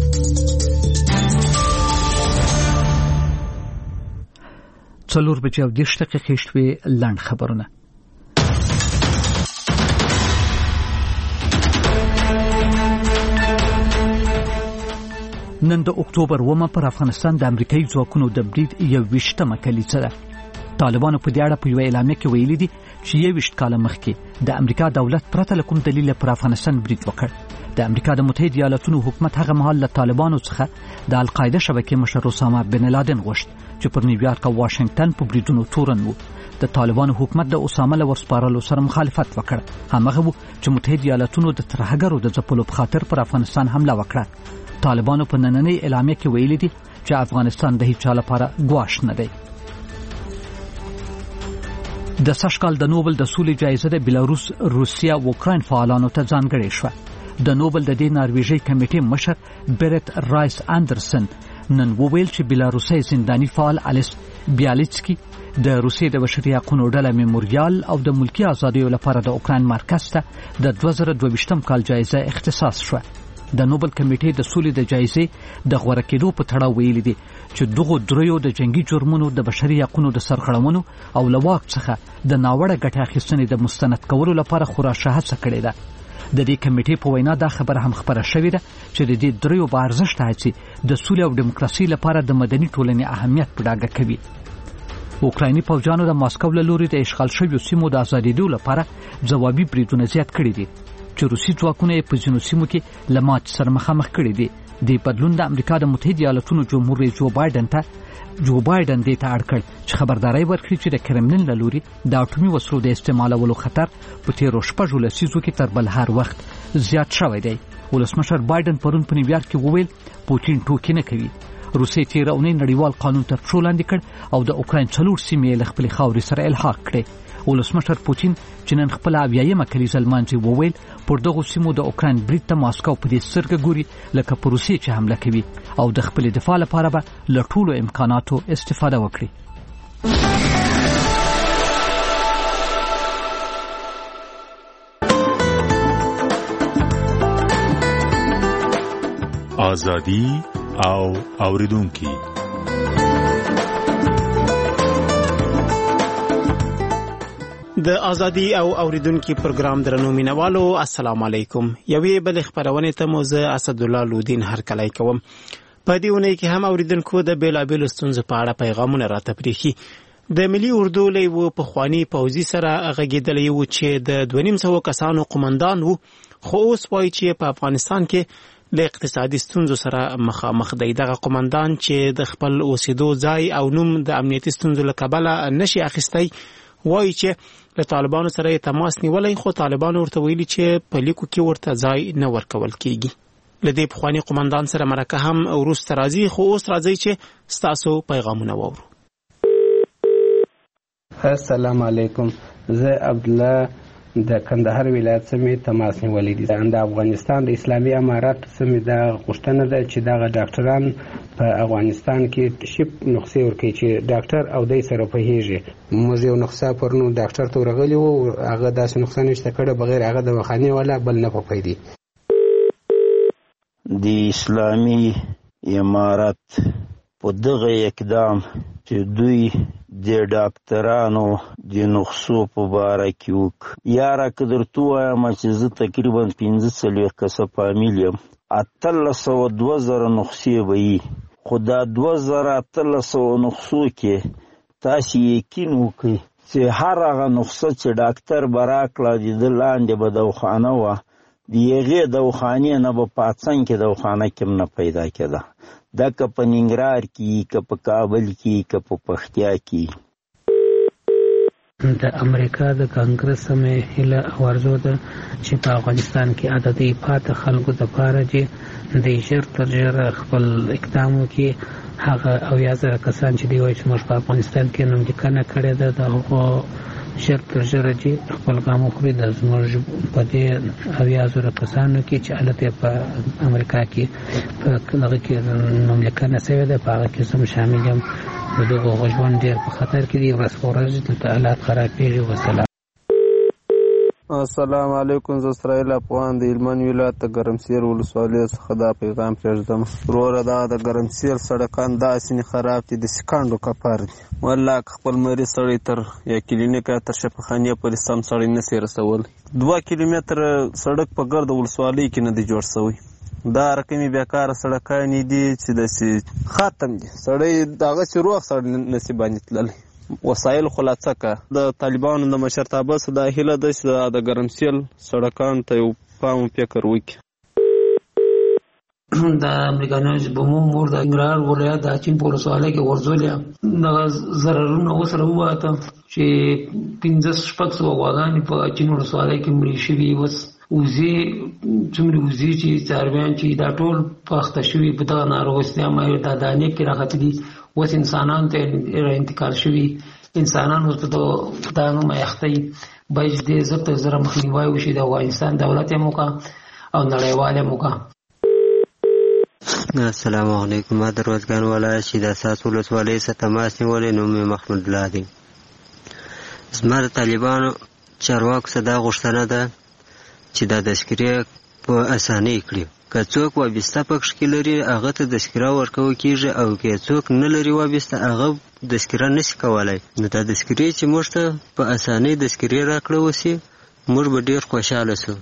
څلور بجې او 10 دقیقې شوې. لنډ خبرونه. نن د اکتوبر 1 پر افغانستان د امریکایي ځواکونو د برید 21مه کلیزه ده. طالبانو په دې اړه په یو اعلامیه کې ویلي دي چې 21 کال مخکې د امریکا دولت پرته له کوم دلیل پر افغانستان برید وکړ. د امریکا د متحده ایالاتونو حکومت هغه مهال له طالبانو څخه د القاعده شبکې مشر اسامه بن لادن غوښت چې پر نیویارک او واشنگټن په بریدونو تورن وو. د طالبانو حکومت د اسامه له ورسپارلو سره مخالفت وکړ. همغه وو چې متحده ایالاتونو د ترهګرو د ځپلو په خاطر پر افغانستان حمله وکړه. طالبانو په نننۍ اعلامیه کې ویلي دي چې افغانستان د هیڅ چا لپاره ګواښ نه دی. د سږکال د نوبل د سولې جایزه د بلاروس، روسیا او اوکراین فعالانو ته ځانګړې شوه. د نوبل د دې نارویژي کمیټې مشر بیرت رایس اندرسن نن وویل چې بلاروسي زنداني فعال الیس بیالیتسکی د روسیې د بشري حقوقو ډله میموریال او د ملکی ازادیو لپاره د اوکراین مرکز ته د 2022 کال جایزه اختصاص شوه. د نوبل کمیټې د سولې د جایزې د غوړه کېدو په تړاو ویلي دي چې دغه دریو د جنگي جرمونو د بشري حقوقو د سرغړونو او لواک څخه د ناوړه ګټه اخیستنې د مستند کولو لپاره خورا هڅه کړې ده. د دې کمیټې په وینا دا خبره هم خبره شوې ده چې د دې دریو په ارزښت هڅې د سولې او دیموکراسي لپاره د مدني ټولنې اهمیت په ډاګه کوي. اوکرایني فوجانو د ماسکو له لوري د اشغال شویو سیمو د ازادېدو لپاره ځوابي بریدونه زیات کړي دي چې روسي ځواکونه په ځینو سیمو کې له ماتې سره مخامخ کړي دي. د بدلون د امریکا د متحده ایالاتونو جمهور رئیس جو بایدن دې ته اړ کړ چې خبرداري ورکړي چې د کرملین له لوري د اټومي وسلو د استعمالولو خطر په تیرو شپږو لسیزو کې تر بل هر وخت زیات شوی دی. ولسمشر بایدن پرون په نیویارک کې وویل پوتین ټوکې نه کوي. روسیې تیر اونۍ نړیوال قانون تر پښو لاندې کړ او د اوکراین 4 سیمې له خپلې خاورې سره الحاق کړې. ولسمشر پوتین چې نن خپل 80مه کلیزه لمانځي وویل پر دغه سیمو د اوکراین برید ته ماسکو په دې سترګه ګوري لکه په روسیې چې حمله کوي او د خپل دفاع لپاره به له ټولو امکاناتو استفاده وکړي. ازادي او اوریدونکي. د ازادي او اوریدونکو پروګرام درنو مینوالو السلام علیکم. یوې بل خبرونه ته موزه اسد الله لودین هر کله کوم. په دې ونې کې هم اوریدونکو د بیلابل ستونزو په اړه پیغامونه راته پریخي. د ملي اردو لیو په خواني پوزي سره غږیدلی و چې د 250 کسانو قومندان وو، خو اوس وایي چې په افغانستان کې له اقتصادي ستونزو سره مخامخ دی. دغه قومندان چې د خپل اوسېدو ځای او نوم د امنیتي ستونزو له کبله نشي اخیستی وایي چې له طالبانو سره تماس نیولای، خو طالبانو ورته ویلي چې په لیکو کې ورته ځای نه ورکول کیږي. له دې پخواني قومندان سره مرکه هم وروسته راځي، خو اوس راځي چې ستاسو پیغامونه واورو. السلام علیکم. زه عبدالله د کندهار ولایت سمې تماس نیولې دي. د افغانستان د اسلامي امارات سمې د غوښتنه ده چې دغه ډاکټران په افغانستان کې شپ نسخې ورکړي چې ډاکټر او دای سره پوهیږي. موږ یو نسخه پرنو ډاکټر ته ورغلی وو، هغه داسې نسخه نشته کړه بغیر هغه د وخاني ولا بل نه پوهیدي. د اسلامي امارات په دغه اقدام چې دوی د ډاکټرانو د نسخو په باره کې وکړي، یاره که درته ووایم چې زه تقریبا 45 کسه فامیل یم، 1802 نسخې به وي، خو دا 2300 نسخو کې تاسې یقین وکړئ چې هر هغه نسخه چې ډاکټر به راکړه د ده لاندې به دواخانه وه، د هغې دواخانې نه به په څنګ کې دواخانه کې هم نه پیدا کېده. دا که په ننګرهار کې، که په کابل کې، که په پکتیا کې. د امریکا د کانګرس مې هله ورزو ده چې په افغانستان کې عددي پات خلکو د پاره چې د ژر تر ژره خپل اقدام وکړي. هغه 80,000 کسان چې دی وایي چې موږ په افغانستان کې نوملیکنه کړې ده د هغو ژر تر ژره چې خپل ګام وخوري. د زموږ په دې 80,000 کسانو کې چې هلته په امریکا کې په دغه کې نوملیکنه شوې ده په هغه کې زه هم شامل یم. د دغو ژوند ډېر په خطر کې دی. ورځ په ورځ دلته حالات خرابېږي. وسلام. السلام علیکم. زه اسرائیل افغان د هلمند ولایت د ګرمسیر ولسوالۍ څخه دا پیغام پرېږدم. وروره دا د ګرمسیر سړکان داسې خراب دي د سکانډو کپر دي. والله که خپل مریض سړی تر یا کلینیک یا تر شفاخانې پورې سم سړی نسي رسولی. 2 کیلومتره سړک په ګرد ولسوالۍ کې نه دی جوړ شوی. دا رقمي بیکاره سړکانې دي چې داسې ختم دي. سړی دغسې روغ سړی نسي باندې تللی. وسایل خلاصه که د طالبانو د مشرتابه څخه دا هیله ده چې د ګرمسیر سړکانو ته یو پام و فکر وکړي. د امریکایانو بمو مور د ننګرهار ولایت د اچین په ولسوالۍ کې غورځولې دغه ضررونه ورسره ووته چې 15-16 غواګانې په اچین ولسوالۍ کې مړې شوي. اوس وزې څومره وزې چې څارویان چې دا ټول پاخته شوي په دغه ناروغستیا مایل دا دانې کې راختلي. اوس انسانانو ته انتقال شوي. انسانان اوس په دغه مایختۍ باید دې زر تر زره مخنیوی وشي. د افغانستان دولت یې موکه او نړیوال یې موکه. السلام علیکم. ما د روزګان ولایت چې د اساس ولسوالۍ څخه تماس نیولی. نوم مې محمد الله دی. زما د طالبانو چارواکو څخه دا غوښتنه ده چې دا تذکرې په اسانۍ کړي. که څوک وابسته پکښ کې لري هغه ته تذکره ورکول کېږي او که څوک نه لري وابسته هغه تذکره نشي کولی. نو دا تذکرې چې موږ ته په اسانۍ تذکرې راکړه وسي موږ به ډېر خوشحاله شو.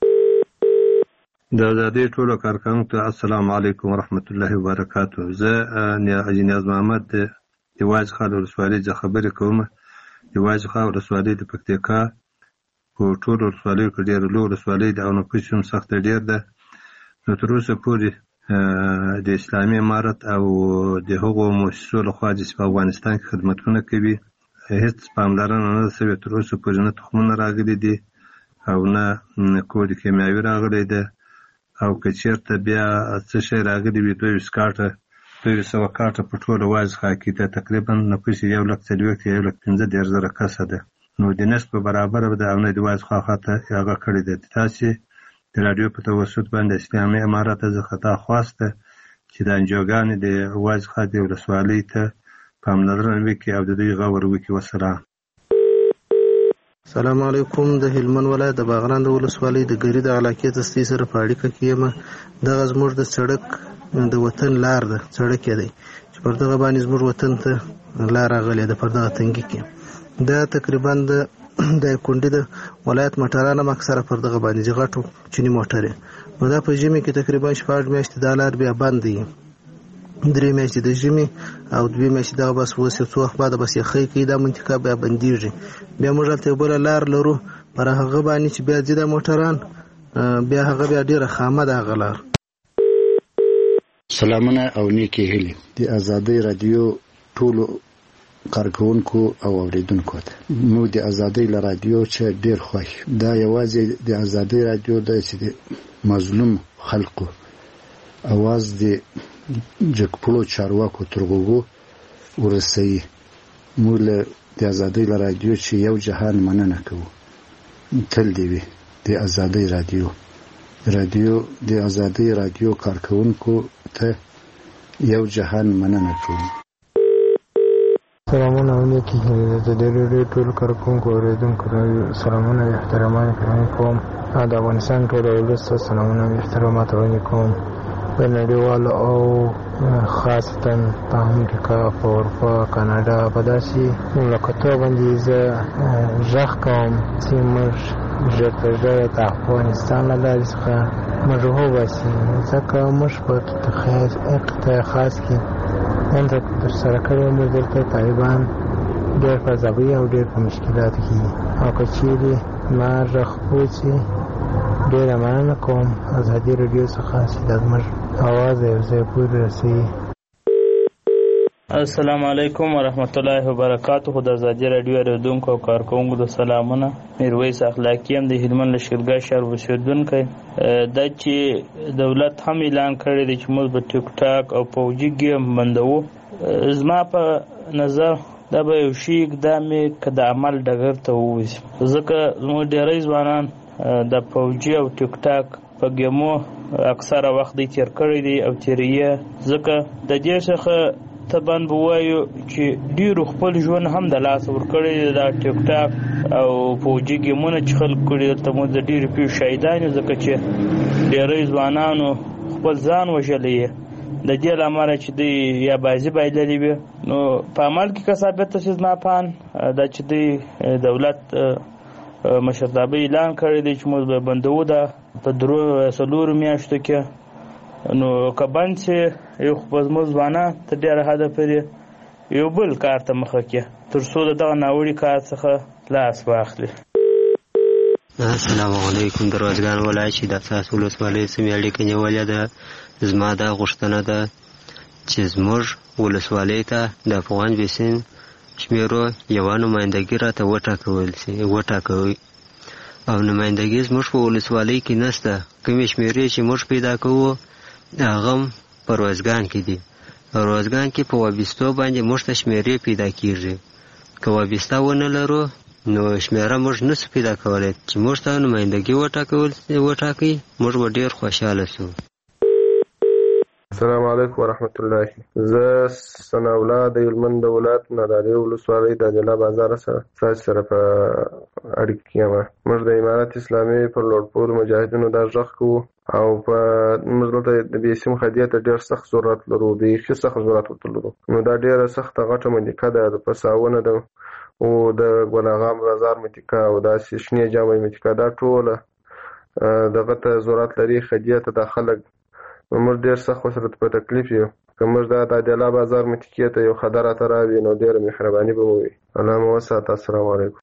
د ازادۍ ټولو کارکوونکو ته السلام علیکم ورحمت الله وبرکاته. زه حاجي نیاز محمد د یوازې خان ولسوالۍ څخه خبرې کوم. یوازې خان ولسوالۍ د پکتیکا په ټولو ولسوالیو کې ډېره لویه ولسوالۍ ده او نفوس هم سخته ډېر ده. نو تر اوسه پورې د اسلامي امارت او د هغو مؤسسو لخوا چې په افغانستان کې خدمتونه کوي هېڅ پاملرنه نه ده شوې. تر اوسه پورې نه تخمونه راغلي دي او نه کود کیمیاوي راغلی ده. او که چېرته بیا څه شی راغلی وي 200 کاټه په ټوله وازې خوا کې ده. تقریبا نفوس 1,40,000-1,15,000 کسه ده. نو د نصف په برابر ده او نه د وازې خوا خواته هغه کړې ده. تاسې د راډیو په توسط باندې اسلامي امارت څخه دا خواسته چې د انجوګانې د وازې خوا د ولسوالۍ ته پاملرنه وکړي او د دوی غور وکړي. وسلام. السلام علیکم. د هلمند ولایت د باغران د ولسوالۍ د ګری د علاقې دستې سره په اړیکه کې یم. دغه زموږ د سړک د وطن لار ده. سړک یې دی چې پر دغه باندې زموږ وطن ته لار راغلې ده پر دغه تنګي کې. دا تقریبا د کونډې د ولایت موټران هم اکثره پر دغه باندې چې غټو چیني موټرې. نو دا په ژمي کې تقریبا 6 میاشتې دا لار بیا بند دی. 3 میاشتې د ژمي او 2 میاشتې دغه بس اوس یو څو وخت بعد بس یخی کوي دا منطقه بیا بندېږي. بیا موږ هلته یو بله لار لرو پر هغه باندې چې بیا ځي دا موټران بیا هغه بیا ډېره خامه ده هغه لار. سلامونه او نیکې هیلې د ازادۍ رادیو ټولو کارکوونکو او اوریدونکو ته. موږ د ازادۍ له رادیو چې ډېر خوښ. دا یوازې د ازادۍ رادیو ده چې د مظلوم خلکو اواز د جګپړو چارواکو تر غوږو ورسوي. موږ له د ازادۍ له رادیو چې یو جهان مننه کوو. تل دې وي د ازادۍ رادیو. د ازادۍ رادیو کارکوونکو ته یو جهان مننه کوو. سلامونه علیکم. د دې ریډیو ټول کارکوونکو اوریدونکو سلامونه او احترامات کوم. د افغانستان ټول ولس سلامونه او احترامات کوم. په نړیوالو او خاصتا په امریکا، په اروپا، کاناډا په داسې مملکتونو باندې زه غږ کوم چې موږ ژر تر ژره د افغانستان له لارې څخه موږ وباسي. ځکه موږ په قطاع خاص کې دلته ترسره کړی موږ دلته طالبان ډېر په عذابوي او ډېر په مشکلاتو کې دي. او که چیرې ما غږ وچي ډېره مننه کوم ازادي راډیو څخه چې دا زموږ اواز یو ځای پورې رسوي. السلام علیکم ورحمت الله وبرکاته. د ازادي رادیو اوریدونکو او کارکونکو د سلامونه. میرویس اخلاقی هم د هلمند لشکرګاه شهر اوسیدونکی. دا چې دولت هم اعلان کړی دی چې موږ به ټیک ټاک او پوجي ګیم بندوو. زما په نظر دا به یو شی اقدامې که د عمل ډګر ته ووځي، ځکه زموږ ډېری ځوانان د پوجي او ټیک ټاک په ګیمو اکثره وخت دی تیر کړی دی او تیریه، ځکه د دې څخه طبعا به وایو چې ډېرو خپل ژوند هم د لاسه ورکړی دی. دا ټیک ټاک او پوجي ګیمونه چې خلک کړي دلته موږ د ډېرو پیښو شاهدان یو، ځکه چې ډېری ځوانانو خپل ځان وژلی د دې له امله چې دوی یا بازي بایللې وي. نو په عمل کې که ثابته شي زما په اند دا چې دوی دولت مشرتابه اعلان کړی دی چې موږ به بندوو دا په 3-4 میاشتو کې. نو که بند شي یو خو به زموږ ځوانان تر ډېره حده پورې یو بل کار ته مخه کړي تر څو د دغه ناوړي کار څخه لاس واخلي. السلام علیکم. د روزګان ولایت چې د اساس ولسوالۍ سیمې اړیکه نیولې ده، زما دا غوښتنه ده چې زموږ ولسوالۍ ته د افغان بیسین شمیرو یوه نمایندګي راته وټاکوي او نمایندګي زموږ په ولسوالۍ کې نشته. کومې شمیرې چې موږ پیدا کوو هغه هم په روزګان کې دي. روزګان کې په وابستو باندې موږ ته شمیرې پیدا کېږي. که وابسته ونه لرو نو شمیره موږ نسو پیدا کولی. چې موږ ته نمایندګي وټاکي موږ به ډېر خوشحاله سو. السلام علیکم ورحمت الله. زه ثنا الله د هلمند ولایت نادعلي ولسوالۍ د عجله بازار سره په اړیکه کې یم. موږ د امارت اسلامي پر لوړپوړو مجاهدینو دا غږ کوو او په موږ دلته د بیسیم خدیه ته ډېر سخت ضرورت لرو، بیخي سخت ضرورت ورته لرو. نو دا ډېره سخته غټه منطقه ده، د پساونه ده او د ګلاغام بازار منطقه او داسې شنې جامې منطقه، دا ټوله دغه ته ضرورت لري خدیه ته. دا خلک موږ ډېر سخت ورسره په تکلیف یو. که موږ د عدالت بازار منطقې ته یو خدای راته راوي نو ډېره مهرباني به مو وي. الله مو وساته. السلام علیکم.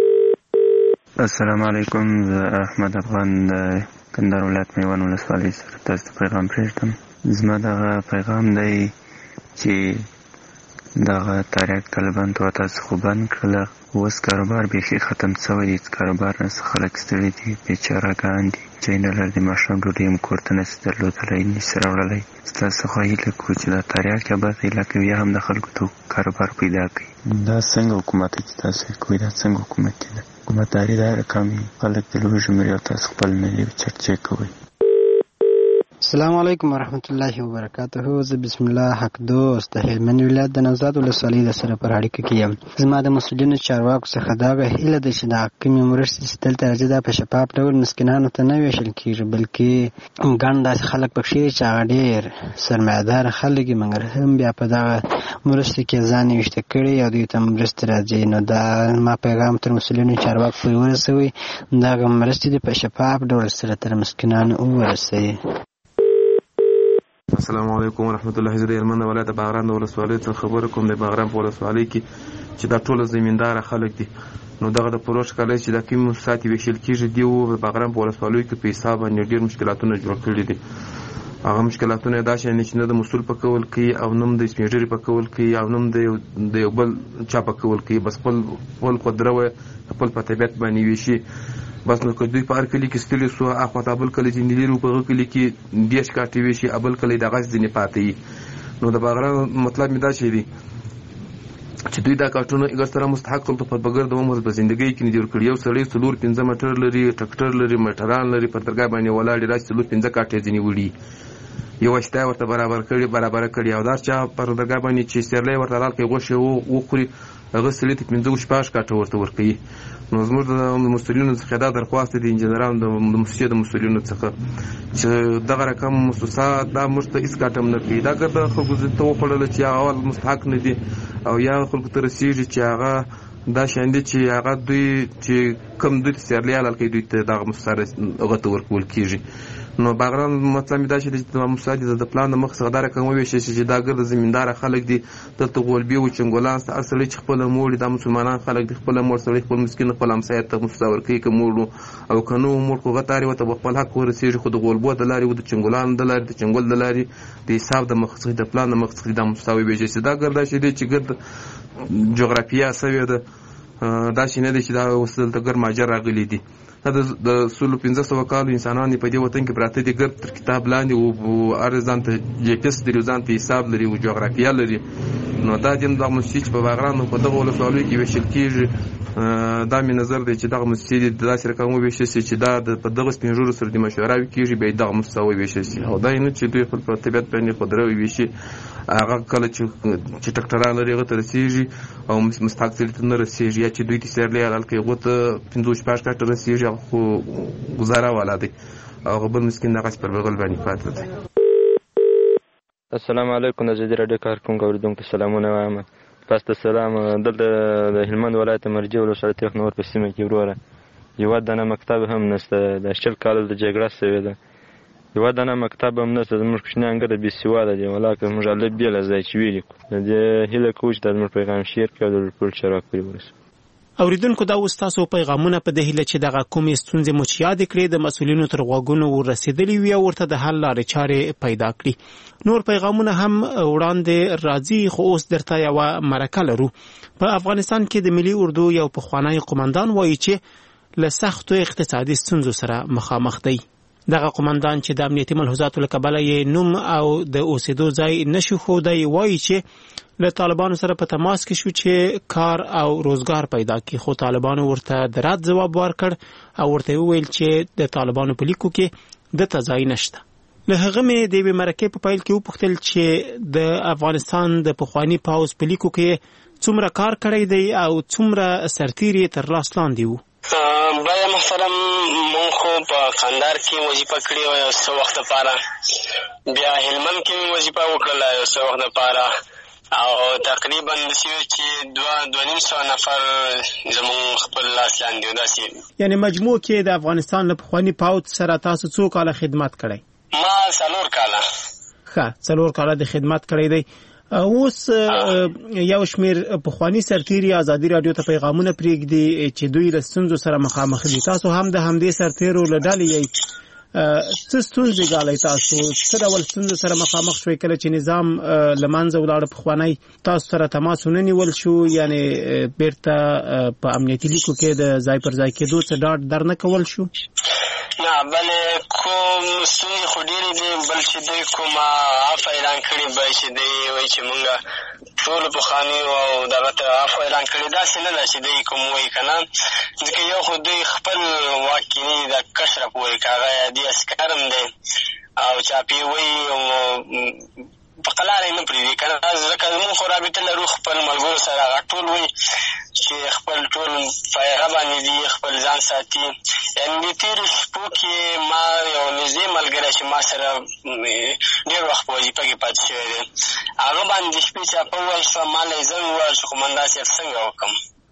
السلام علیکم. زه احمد افغان د کندهار ولایت میوند ولسوالۍ سره تاسو ته پیغام پرېږدم. زما دغه پیغام دی چې دغه تاریخ طالبان ته تاسو خو بند کړله، اوس کاروبار بیخي ختم شوی دی. کاروبار نه خلک ستړي دي، بیچارهګان دي، چای نه لري، د ماښام ډوډۍ هم کور ته نشي درلودلی، نشي راوړلی. ستاسو څخه هیله کوو چې دا تاریخ یا بد علاقه بیا هم د خلکو ته کاروبار پیدا کړي. دا څنګه حکومت چې تاسو کوئ دا څنګه حکومت دی؟ حکومتداري دا رقم خلک د لوږې مري او تاسو خپل ملي چرچې کوئ. السلام علیکم ورحمت الله وبرکاته. زه بسم الله حق دوست د هلمند ولایت د نوزاد ولسوالۍ د سره پر اړیکه کې یم. زما د مسؤلینو چارواکو څخه دا هیله ده چې د کومې مرستې چې دلته راځي دا په شفاف ډول مسکینانو ته نه ویشل کېږي، بلکې ګڼ داسې خلک پکښې چې هغه ډېر سرمایه‌داره خلک وي مګر هم بیا په دغه مرستو کې ځان ویشته کړي او دوی ته مرستې راځي. نو دا ما پیغام تر مسؤلینو چارواکو پورې ورسوئ، دغه مرستې دې په شفاف ډول سره تر مسکینانو ورسوي. السلام علیکم ورحمت الله. زه د هلمند ولایت د باغران د ولسوالۍ څخه خبره کوم. د باغران په ولسوالۍ کې چې دا ټوله زمینداره خلک دي، نو دغه د پروژ کالج چې د کوم ساتي ویشل کېږي دی او د باغران په ولسوالۍ کې په حساب باندې ډېر مشکلاتونه جوړ کړي دي. هغه مشکلاتونه دا شي چې نه د مسول په کول کې او نم د سپینجری په کول کې او نم د یو بل چا په کول کې، بس خپل قدرت خپل په طبیعت باندې ویشي. بس نو که دوی په هر کلي کې ستړي سو اخواته بل کلي چې نیلي رو په هغه کلي کې 10 کاټې ویشي، بل کلي دغه ځینې پاتې وي. نو د باغران مطلب مې دا شی دی چې دوی دا کارټونه اګستره مستحق خلکو په بغیر د عمر په ژوندۍ کې نه جوړ کړي. یو سړی 4-5 مټر لري، ټکټر لري، مټران لري، په درګاه باندې ولاړ راځي 4-5 کاټې ځینې وړي، یو اشتای ورته برابر کړي او دا چې په درګاه باندې چې سرلې ورته لال کې غوښه او خوري هغه سړي ته 15 کاټه ورته ورکړي. نو زموږ د مسؤلینو څخه دا درخواست دی انجنیرانو د مؤسسې د مسؤلینو څخه چې دغه رقم مؤسسات دا موږ ته هیڅ کاټم نه کوي. دا ګرد خلکو ته وخوړل چې اول مستحق نه دي او یا خلکو ته رسیږي چې هغه دا شان دي چې هغه دوی چې کم دوی سرلې حلال کوي دوی ته دغه مؤسسات هغه ته ورکول کېږي. نو باغران مطلب دا چې د پلان د مخ څخه دا رقم وویشل شي چې دا ګرد زمیندار خلک دي دلته غولبي او چنګولان هر سړی چې خپل مور د مسلمانان خلک دي خپل مور سړی خپل مسکین خپل همسایه ته مستور کوي کوم او کنو مور کو غتاري وته خپل حق ورسیږي خو د غولبو د لاري او د چنګولان د لاري د چنګول د لاري د حساب د مخ څخه د پلان د مخ څخه د مستوي ویشل شي دا ګرد چې ګرد جغرافیه سوي ده دا شي نه دي چې دا وسل ته ګر ماجر راغلي دي د سلو 1500 کالو انسانان په دې وطن کې پراته دي ګرد تر کتاب لاندې او ارزان ته جیپس لري ځان ته حساب لري او جغرافیه لري نو دا د مسجد په باغرانو په دغه ولسوالۍ کې وشل کېږي دا مې نظر دی چې دغه مسجد د داسې رقم وویشل شي چې دا په دغه سپینږیرو سره د مشوره کېږي بیا دغه مستوی وویشل شي او دا نه چې دوی خپل په طبیعت باندې قدرت وویشي هغه کله چې ټکټران لري هغه ته رسېږي او مستقل ته نه رسېږي یا چې دوی ته سیرلی حلال کوي هغه ته 15-16 کاټه رسېږي خو گزاره والا دی او بل مسکین دغسې پر بغل باندې پاته دی. السلام علیکم د ازادي راډیو کارکوونکو اورېدونکو ته سلامونه وایم. پس د سلام دلته د هلمند ولایت مرجع ولسوالۍ تېغ نور په سیمه کې وروره یوه دانه مکتب هم نشته د 80 کاله د جګړه سوې ده یوه دانه مکتب هم نشته زموږ کوچنیان ګډه بېسواده دي ولاکه موږ الله بېله ځای چې ولیکو د دې هیله کوو چې دا زموږ پیغام شیر کړي او د ټول چارواکو پورې ورسوي. اوریدونکو دا اوس تاسو پیغامونه په دې هیله چې دغه کومې ستونزې مو چې یادې کړې د مسؤلینو تر غوږونو ورسېدلي وي او ورته د حل لارې چارې پیدا کړي. نور پیغامونه هم وړاندې راځي خو اوس درته یوه مرکه لرو. په افغانستان کې د ملي اردو یو پخوانی قمندان وایي چې له سختو اقتصادي ستونزو سره مخامخ دی. دغه قمندان چې د امنیتي ملحوظاتو له کبله یې نوم او د اوسېدو ځای نشو ښودی وایي چې له طالبانو سره په تماس کې شو چې کار او روزګار پیدا کړي خو طالبانو ورته د رد ځواب ورکړ او ورته وویل چې د طالبانو په لیکو کې دته ځای نشته. له هغه مې د یوې مرکې په پیل کې وپوښتل چې د افغانستان د پخواني پوځ په لیکو کې څومره کار کړی دی او څومره سرتیري تر لاس لاندې وو. بیا محترم مونږ خو په کندهار کې وظیفه کړې وه یو څه وخت لپاره بیا هلمند کې وظیفه وکړله یو څه وخت لپاره او تقریبا داسې وه چې 200 نفر زمونږ خپل لاس لاندې و داسې یعنې مجموع کې د افغانستان له پخواني پوځ سره تاسو څو کاله خدمت کړی؟ ما 4 کاله. ښه 4 کاله د خدمت کړی دی. اوس یو شمیر پخوانی سرتیري ازادي راډیو ته پیغامونه پرېږدي چې دوی له ستونزو سره مخامخ دي. تاسو هم د همدې سرتیرو له ډلې یئ. څه ستونزې ګالئ تاسو؟ څه ډول ستونزو سره مخامخ شوئ کله چې نظام له منځه ولاړه پخوانی تاسو سره تماس ونه نیول شو یعنې بیرته په امنیتي لیکو کې د ځای پر ځای کېدو څه ډاډ در نه کول شو؟ نه بلې کوم ستونزې خو ډېرې دي بل چې دوی کومه عفو اعلان کړي به چې دوی وایي چې مونږ ټولو پخوانیو او دغه ته عفو اعلان کړي داسې نه ده چې دوی کوم وایي که نه ځکه یو خو دوی خپل واک کې نه دي د کشرف وایي که هغه عادي عسکر هم دی او چاپې وایي په قلاره نه پرېږدي که نه ځکه مونږ خو رابطه لرو خپل ملګرو سره هغه ټول وایي چې خپل ټول فایغه باندې دي خپل ځان ساتي. یعنې د تېرو شپو کې ما یو نږدې ملګری چې ما سره ډېر وخت په وظیفه کې پاتې شوی دی هغه باندې د شپې چاپه وویل شوه ما له یې زنګ وویل چې قمندان صاحب څنګه وکړم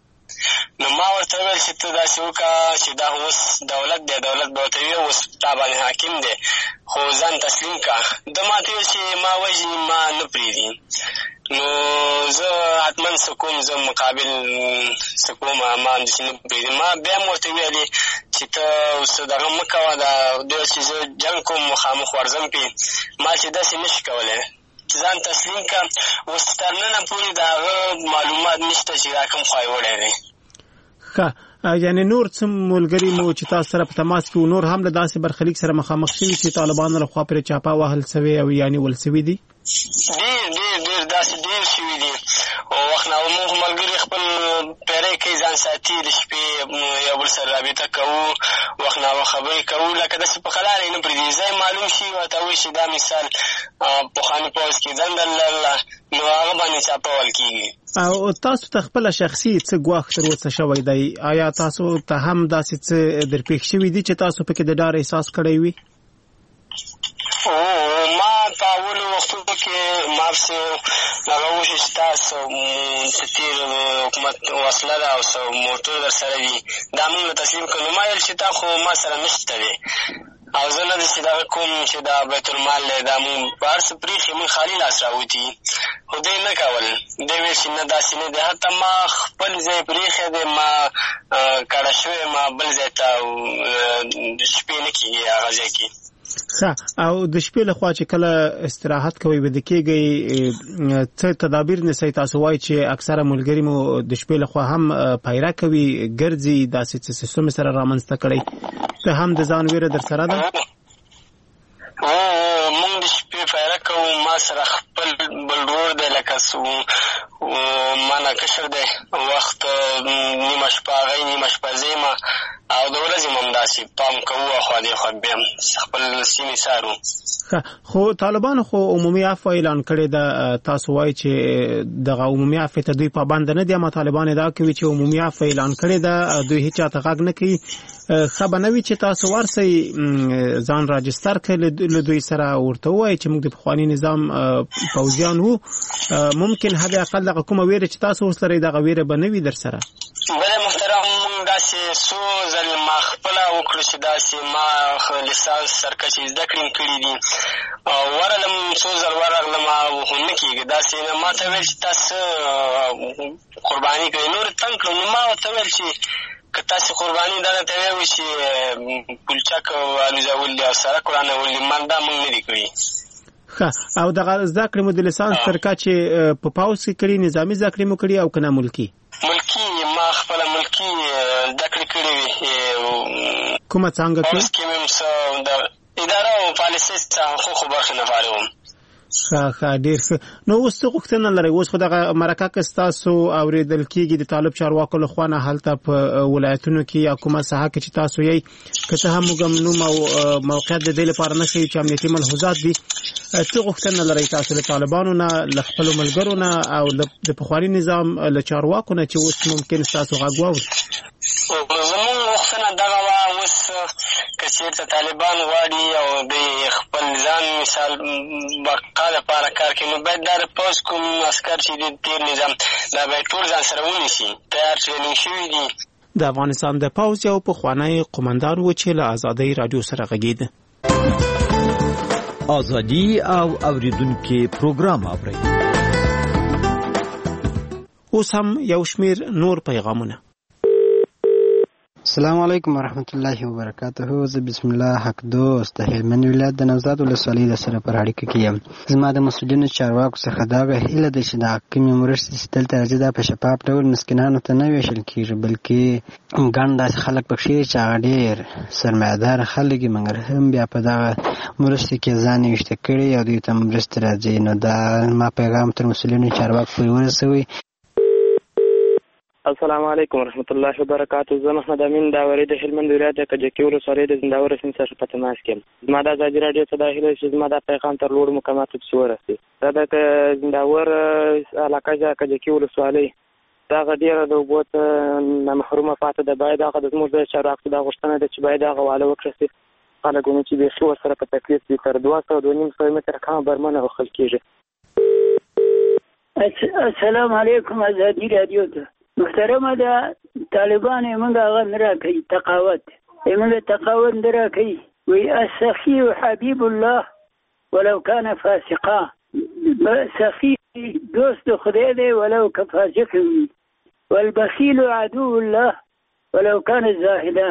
نو ما ورته وویل چې ته داسې وکړه چې دا اوس دولت دی دولت به ورته وي اوس تا باندې حاکم دی خو ځان تسلیم کړه. ده ما ته ویل چې ما وژني ما نه پرېږدي نو زه حتما څه کوم زه مقابل څه کوم ما همداسې نه پرېږدي. ما بیا هم ورته ویلې چې ته اوس دغه مه کوه دا دوی چې زه جنګ کوم مخامخ ورځم پرې ما چې داسې نه شي کولی ځان تسلیم کړه. اوس تر ننه پورې د هغه معلومات نشته چې دا کوم خوا یې وړی دی. ښه یعنې نور څه ملګري مو چې تاسو سره په تماس کې نور هم له داسې برخلیک سره مخامخ شوي چې طالبانو له خوا پرې چاپه وهل سوي او یا نیول سوي دي؟ ډېر داسې ډېر شوي دي او وخت نه موږ ملګري خپل پیری کوي ځان ساتي د شپې یو بل سره رابطه کوو وخت نه خبرې کوو لکه داسې په قلاره یې نه پرېږدي ځای معلوم شي ورته وایي چې دا مثال پخواني پوځ کې دنده لرله نو هغه باندې چاپول کېږي. او تاسو ته خپله شخصي څه ګواښ تر اوسه شوی دی؟ آیا تاسو ته هم داسې څه درپېښ شوي دي چې تاسو پکې د ډار احساس کړی وي؟ ما په اولو وختونو کې ما پسې هغه وشي چې تاسو څه تېر حکومت وسله ده او څه موټر در سره وي دا موږ له تسلیم کړو. نو ما ویل چې تا خو ما سره نشته دی او زه نه داسې دغه کوم چې دا بیت المال دی دا مونږ په هر څه پرېښي مونږ خالي لاس راوتي خو دی نه کول دی ویل چې نه داسې نه دی حتی ما خپل ځای پرېښی دی ما کډه شوی ما بل ځای ته شپې نه کېږي هغه ځای کې او د شپې لخوا چې کله استراحت کوئ ویده کېږئ څه تدابیر نیسئ تاسو وایي چې اکثره ملګري مو د شپې لخوا هم پیره کوي ګرځي داسې څه سیستم سره رامنځته کړئ ته هم د ځان ویره در سره ده مونږ د شپې پیره کوو ما سره خپل بل ورور دی لکه ما نه کشر دی وخت نیمه شپه هغی نیمه شپه زه یم او د ورځې مو همداسې پام کوو اخوا دېخوا بیا خپل سیمې څارو خو طالبانو خو عمومي عفو اعلان کړې ده تاسو وایي چې دغه عمومي عفو ته دوی پابند نه دي اما طالبان ادعا کوي چې عمومي عفو اعلان کړې ده دوی هیڅ چاته غږ نه کوي ښه به نه وي چې تاسو ورسئ ځان راجستر کړئ له دوی سره ورته ووایئ چې موږ د پخواني نظام پوځیان وو ممکن حد اقل دغه کومه ویره چې تاسو اوس لرئ دغه ویره به نه وي در سره بله محترم مونږ داسې څو ځلې ما خپله وکړو چې داسې ما لیسانس سرکچې زده کړې کړي دي ورغلم څو ځل ورغلم خو نه کېږي داسې ما ته ویل چې تاسو قرباني کوئ نور تنګ کړم نو ما ورته ویل چې که تاسې قرباني دا درته ویل چې پلچک الوزول دي او سړک ورانول دي ما دا مونږ نه دي کړي او دغه زده کړې مو د لیسانس سرکچې په پاوس کې کړي نظامي زده کړې مو کړي او که نه ملکي ما خپله ملکي زده کړې کړې وي کومه څانګه کې پاوس کې مې د اداره او پالیسۍ څخه حقوقو برخې نه فارغ وم ښه ډېر ښه نو اوس څه غوښتنه لرئ اوس خو دغه مرکه که ستاسو اورېدل کېږي د طالب چارواکو لخوا نه هلته په ولایتونو کې یا کومه ساحه کې چې تاسو یې که څه هم موږ نوم او موقعیت د دې لپاره نه ښیو چې امنیتي ملحوظات دي څه غوښتنه لرئ تاسو له طالبانو نه له خپلو ملګرو نه او د پخواني نظام له چارواکو نه چې اوس ممکن ستاسو غږ واوري زمونږ غوښتنه دغه وه اوس که چېرته طالبان غواړي او د خپل ځان مثال بقا لپاره کار کوي نو باید دا د پوځ کوم عسکر چې د تېر نظام دا باید ټول ځان سره ونیسي تیار ټرینینګ شوي دي د افغانستان د پوځ یو پخوانی قومندان و چې له ازادۍ راډیو سره غږېده ازادي او اوریدونکو پروګرام اورئ اوس هم یو شمیر نور پیغامونه السلام علیکم ورحمت الله وبرکاته زه بسم الله حق دوست د هلمند ولایت د نوزاد ولسوالۍ د سره پر اړیکه کې یم زما د مسؤلینو چارواکو څخه دا هیله ده چې د حکومي مرستې چې دلته راځي دا په شفاف ډول مسکینانو ته نه ویشل کېږي بلکې ګڼ داسې خلک پکښې چې هغه ډېر سرمایه‌دار خلک یې مګر هم بیا په دغه مرستې کې ځان ویشته کړي او دوی ته مرستې راځي نو دا ما پیغام تر مسؤلینو چارواکو پورې ورسوئ السلام علیکم ورحمت الله وبرکاته زه محمد امین داوري د هلمند ولایت د کجکي ولسوالۍ د زنداور رسمي سره په تماس کې یم زما د ازادي راډیو څخه دا هیله چې زما دا پیغام تر لوړو مقاماتو پسې ورسي دا د زنداور علاقه د کجکي ولسوالۍ دغه ډېره د اوبو محرومه پاتې ده باید هغه د زموږ د چارواکو دا غوښتنه ده چې باید هغه واله وکړي شي خلکونه چې بیخي ورسره په تکلیف دي تر 200-250 متره کمه برمنه وښل کېږي السلام علیکم ازادي راډیو ته محترمه ده طالبان موږ هغه نه راکوي تقاوت موږ تقاوت نه راکوي وی السخي حبيب الله ولو كان فاسقا سخي دوست خدای دی ولو که فاسق وي والبخيل عدو الله ولو كان زاهدا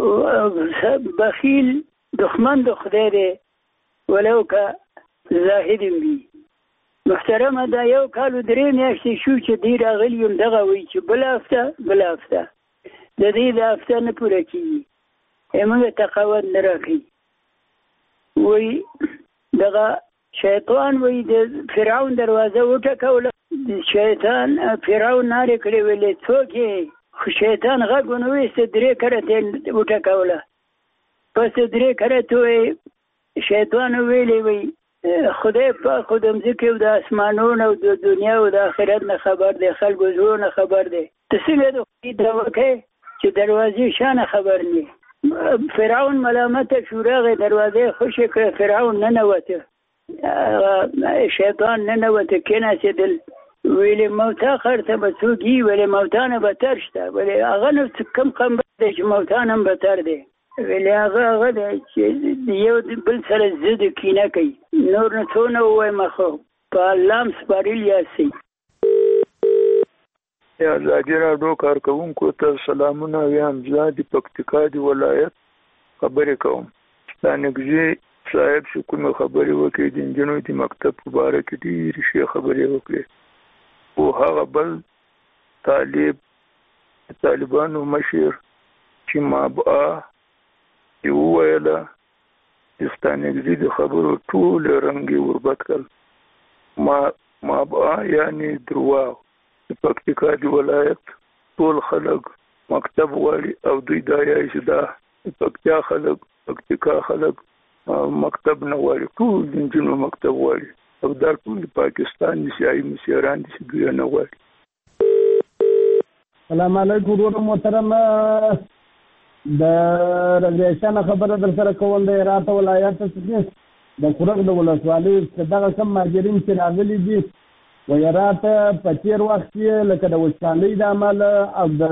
بخیل دښمن د خدای دی ولو که زاهد وي محترمه دا یو کال 3 میاشتې شو چې دی راغلی یم دغه وایي چې بله هفته د دې د هفته نه پوره کېږي موږ تقاوت نه راکوي وایي دغه شیطان وایي د فرعون دروازه وټکوله شیطان فرعون نارې کړې ویلې څوک یې خو شیطان غږ ونه ویسته 3 کرته وټکوله پس 3 کرته شیطان ویلې وایي خدای په خودم ځکه د اسمانونو او د دنیا او د آخرت نه خبر دی خلکو زړونو خبر دی ته څنګه د خدای دا وکړې چې دروازې شانه خبر نه فرعون ملامته شو راغی دروازې خوشې کړه فرعون ننوته شیطان ننوته کېناستېدل ویلې موتا خرته به څوک وي ویلې موتا نه بتر شته ویلې هغه نو کم دی چې موتا نه هم بتر دی ویلې هغه دی چې یو بل سره ضد کینه کوي. نور نه څونه ووایم خو په الله هم سپارلي یاستئ. ازادي راډیو کارکوونکو ته سلامونه وایم. زه د پکتیکا د ولایت خبرې کوم. ستانکزي صاحب چې کومې خبرې وکړې د نجونو د مکتب په باره کې ډېرې ښې خبرې وکړې. او هغه بل طالبانو مشر چې مابعا یې وویله د ستانکزي د خبرو ټول رنګې وربد کړل. مابعا یعنې درواغ. د پکتیکا د ولایت ټول خلک مکتب غواړي او دوی دا یایي چې دا د پکتیا خلک پکتیکا خلک مکتب نه غواړي. ټول د نجونو مکتب غواړي او دا ټول د پاکستان د سیاسي مشران دي چې دوی نه غواړي. سلام علیکم ورور محترم. د رضیشان خبره در سره کول د هرات ولایت څخه د قرغ د ولسوالۍ دغه کم مهاجرین چې راغلي دي و هرات په تیر وخت کې لکه د وچکالۍ د امله او د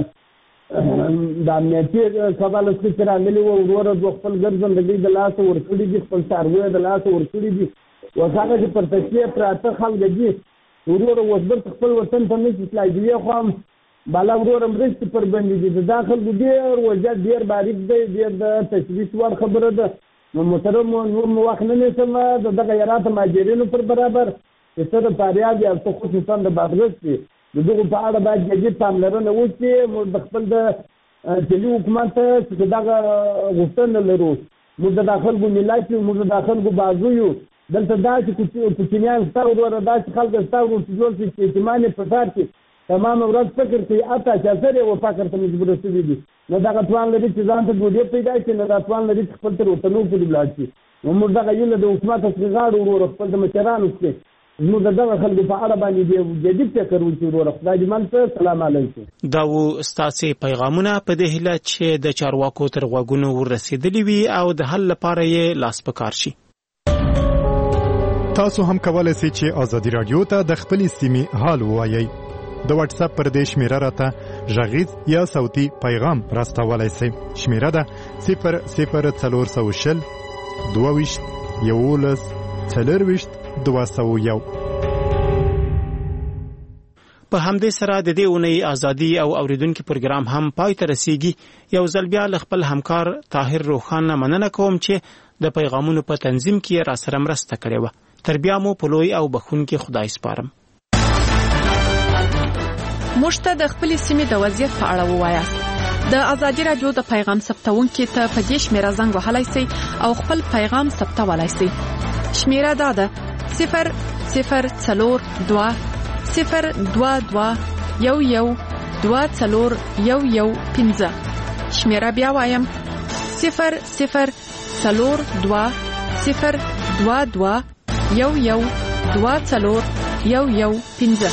امنیتي کبالو چې راغلي وو ورور د خپل ګرځندګۍ د لاسه ورکړي دي، خپل څاروي د لاسه ورکړي دي او هغه چې پر تکیه پراته خلک دي ورور وسبر خپل وطن ته نشي تلای دی. خو بالا ورور مرستې پر باندې دي د داخل ډېر وجه ډېر باریک دی، ډېر د تشویش وړ خبره ده. نو محترم نور مو وخت نه نیسم دغه هرات مهاجرینو پر برابر چې څه د فاریاب یا خصوصا د بادغیس دي د دغو په اړه باید جدي پاملرنه وشي. موږ د خپل د دلي حکومت چې دغه غوښتنه لرو، موږ د خلکو ملت یو، موږ د خلکو بازو یو. دلته دا چې کوچنیان ستا وروره دا چې خلک ستا ورور چې جوړ شي چې اعتماد په ښار کې تمام ورځ فکر کوي اته چې اثر یې وفاقر ته مجبور شوي دي. نو دغه توان لري چې ځان ته ډوډۍ پیدا کړي، نو دا توان لري چې خپل تر وطنو پورې ولاړ شي. نو موږ دغه یو د حکومت څخه غاړه ورور خپل د مشرانو څخه موږ دغه خلکو په اړه باندې جدي فکر وکړو. ورور خدای دې مل ته سلام علیکم. دا و ستاسو پیغامونه په دې هیله چې د چارواکو تر غوږونو ورسېدلی وي او د حل لپاره یې لاس پکار شي. تاسو هم کولای شئ چې ازادي رادیو ته د خپل سیمې حال ووایئ. د واتس اپ پر دې شمیره راته غږیز یا صوتي پیغام راستولای شئ. شمیره ده 00400 22 11 40 201. په همدې سره د دې اونۍ ازادي او اوریدونکو پروګرام هم پای ته رسیدي. یو ځل بیا خپل همکار طاهر روخان مننه کوم چې د پیغامونو په تنظیم کې را سره مرسته کړې و. تر بیا مو په لوی او بخښونکي خدای سپارم. موږ ته د خپل سیمې د وضعیت په اړه ووایاست. د ازادي رادیو د پیغام ثبتونکو ته په دې شمیره زنګ وهلای شئ او خپل پیغام ثبتولای شئ. شمیره دا ده 00422 022 112415. شمیره بیا وایم 00422 022 112415.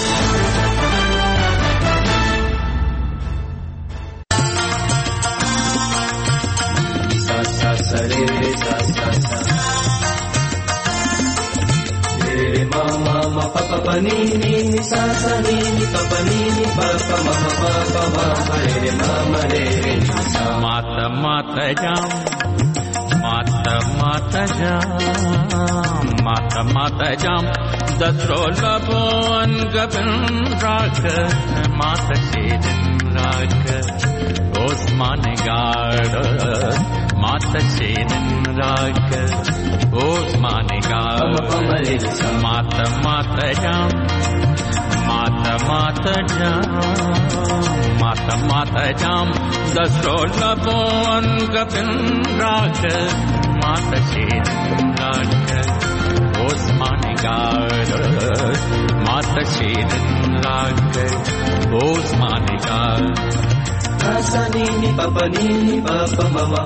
Mama papa panini ni sasa nini papa nini papa mama papa mama re mama re mata mata jam mata mata jam mata mata jam dasro labon gabin rak mata shedin rak osman gard mata shedin rak osman gard mata mata jam mata mata jam mata mata jam dasro labon gabin rak mata shedin rak osman gard mata shedin rak osman gard Asanini papa nini papa mama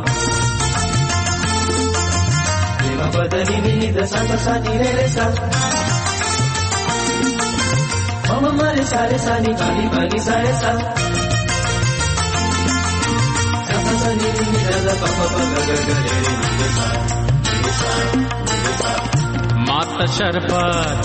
Papa dani ni da sa sa ni re sa Mama mare sa re sa ni bani bani sa re sa Sa sa ni ni da papa papa ga ga re ni sa Mata sharbat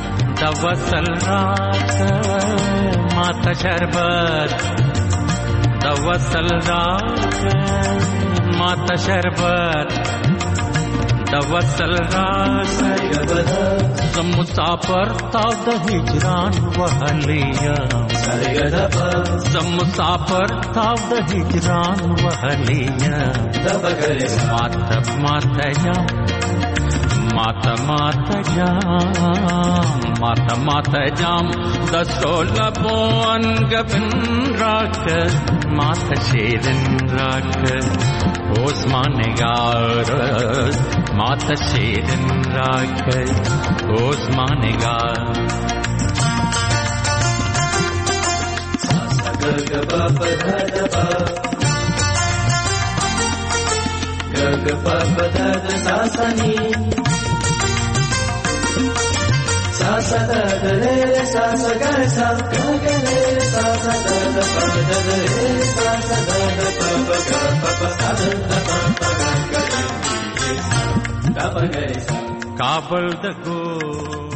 da wasal raat Mata sharbat د وصل راکه ماته شربت د وصل راکه زه مسافر تا د هجران وهلیا زه مسافر تا د هجران وهلیا ماته جام ماتا ماتا جام دستو لبون گبن راک ماتا شیرن راک عثمان گار ماتا شیرن راک عثمان گار گگبا پدھدبا گگبا پدھد ساسانی Sa da da re sa sa ga sa ga ga re sa sa da da pa da re sa sa da da pa pa ga pa pa sa da pa pa ga ga re sa da pa ga re sa Kabul da go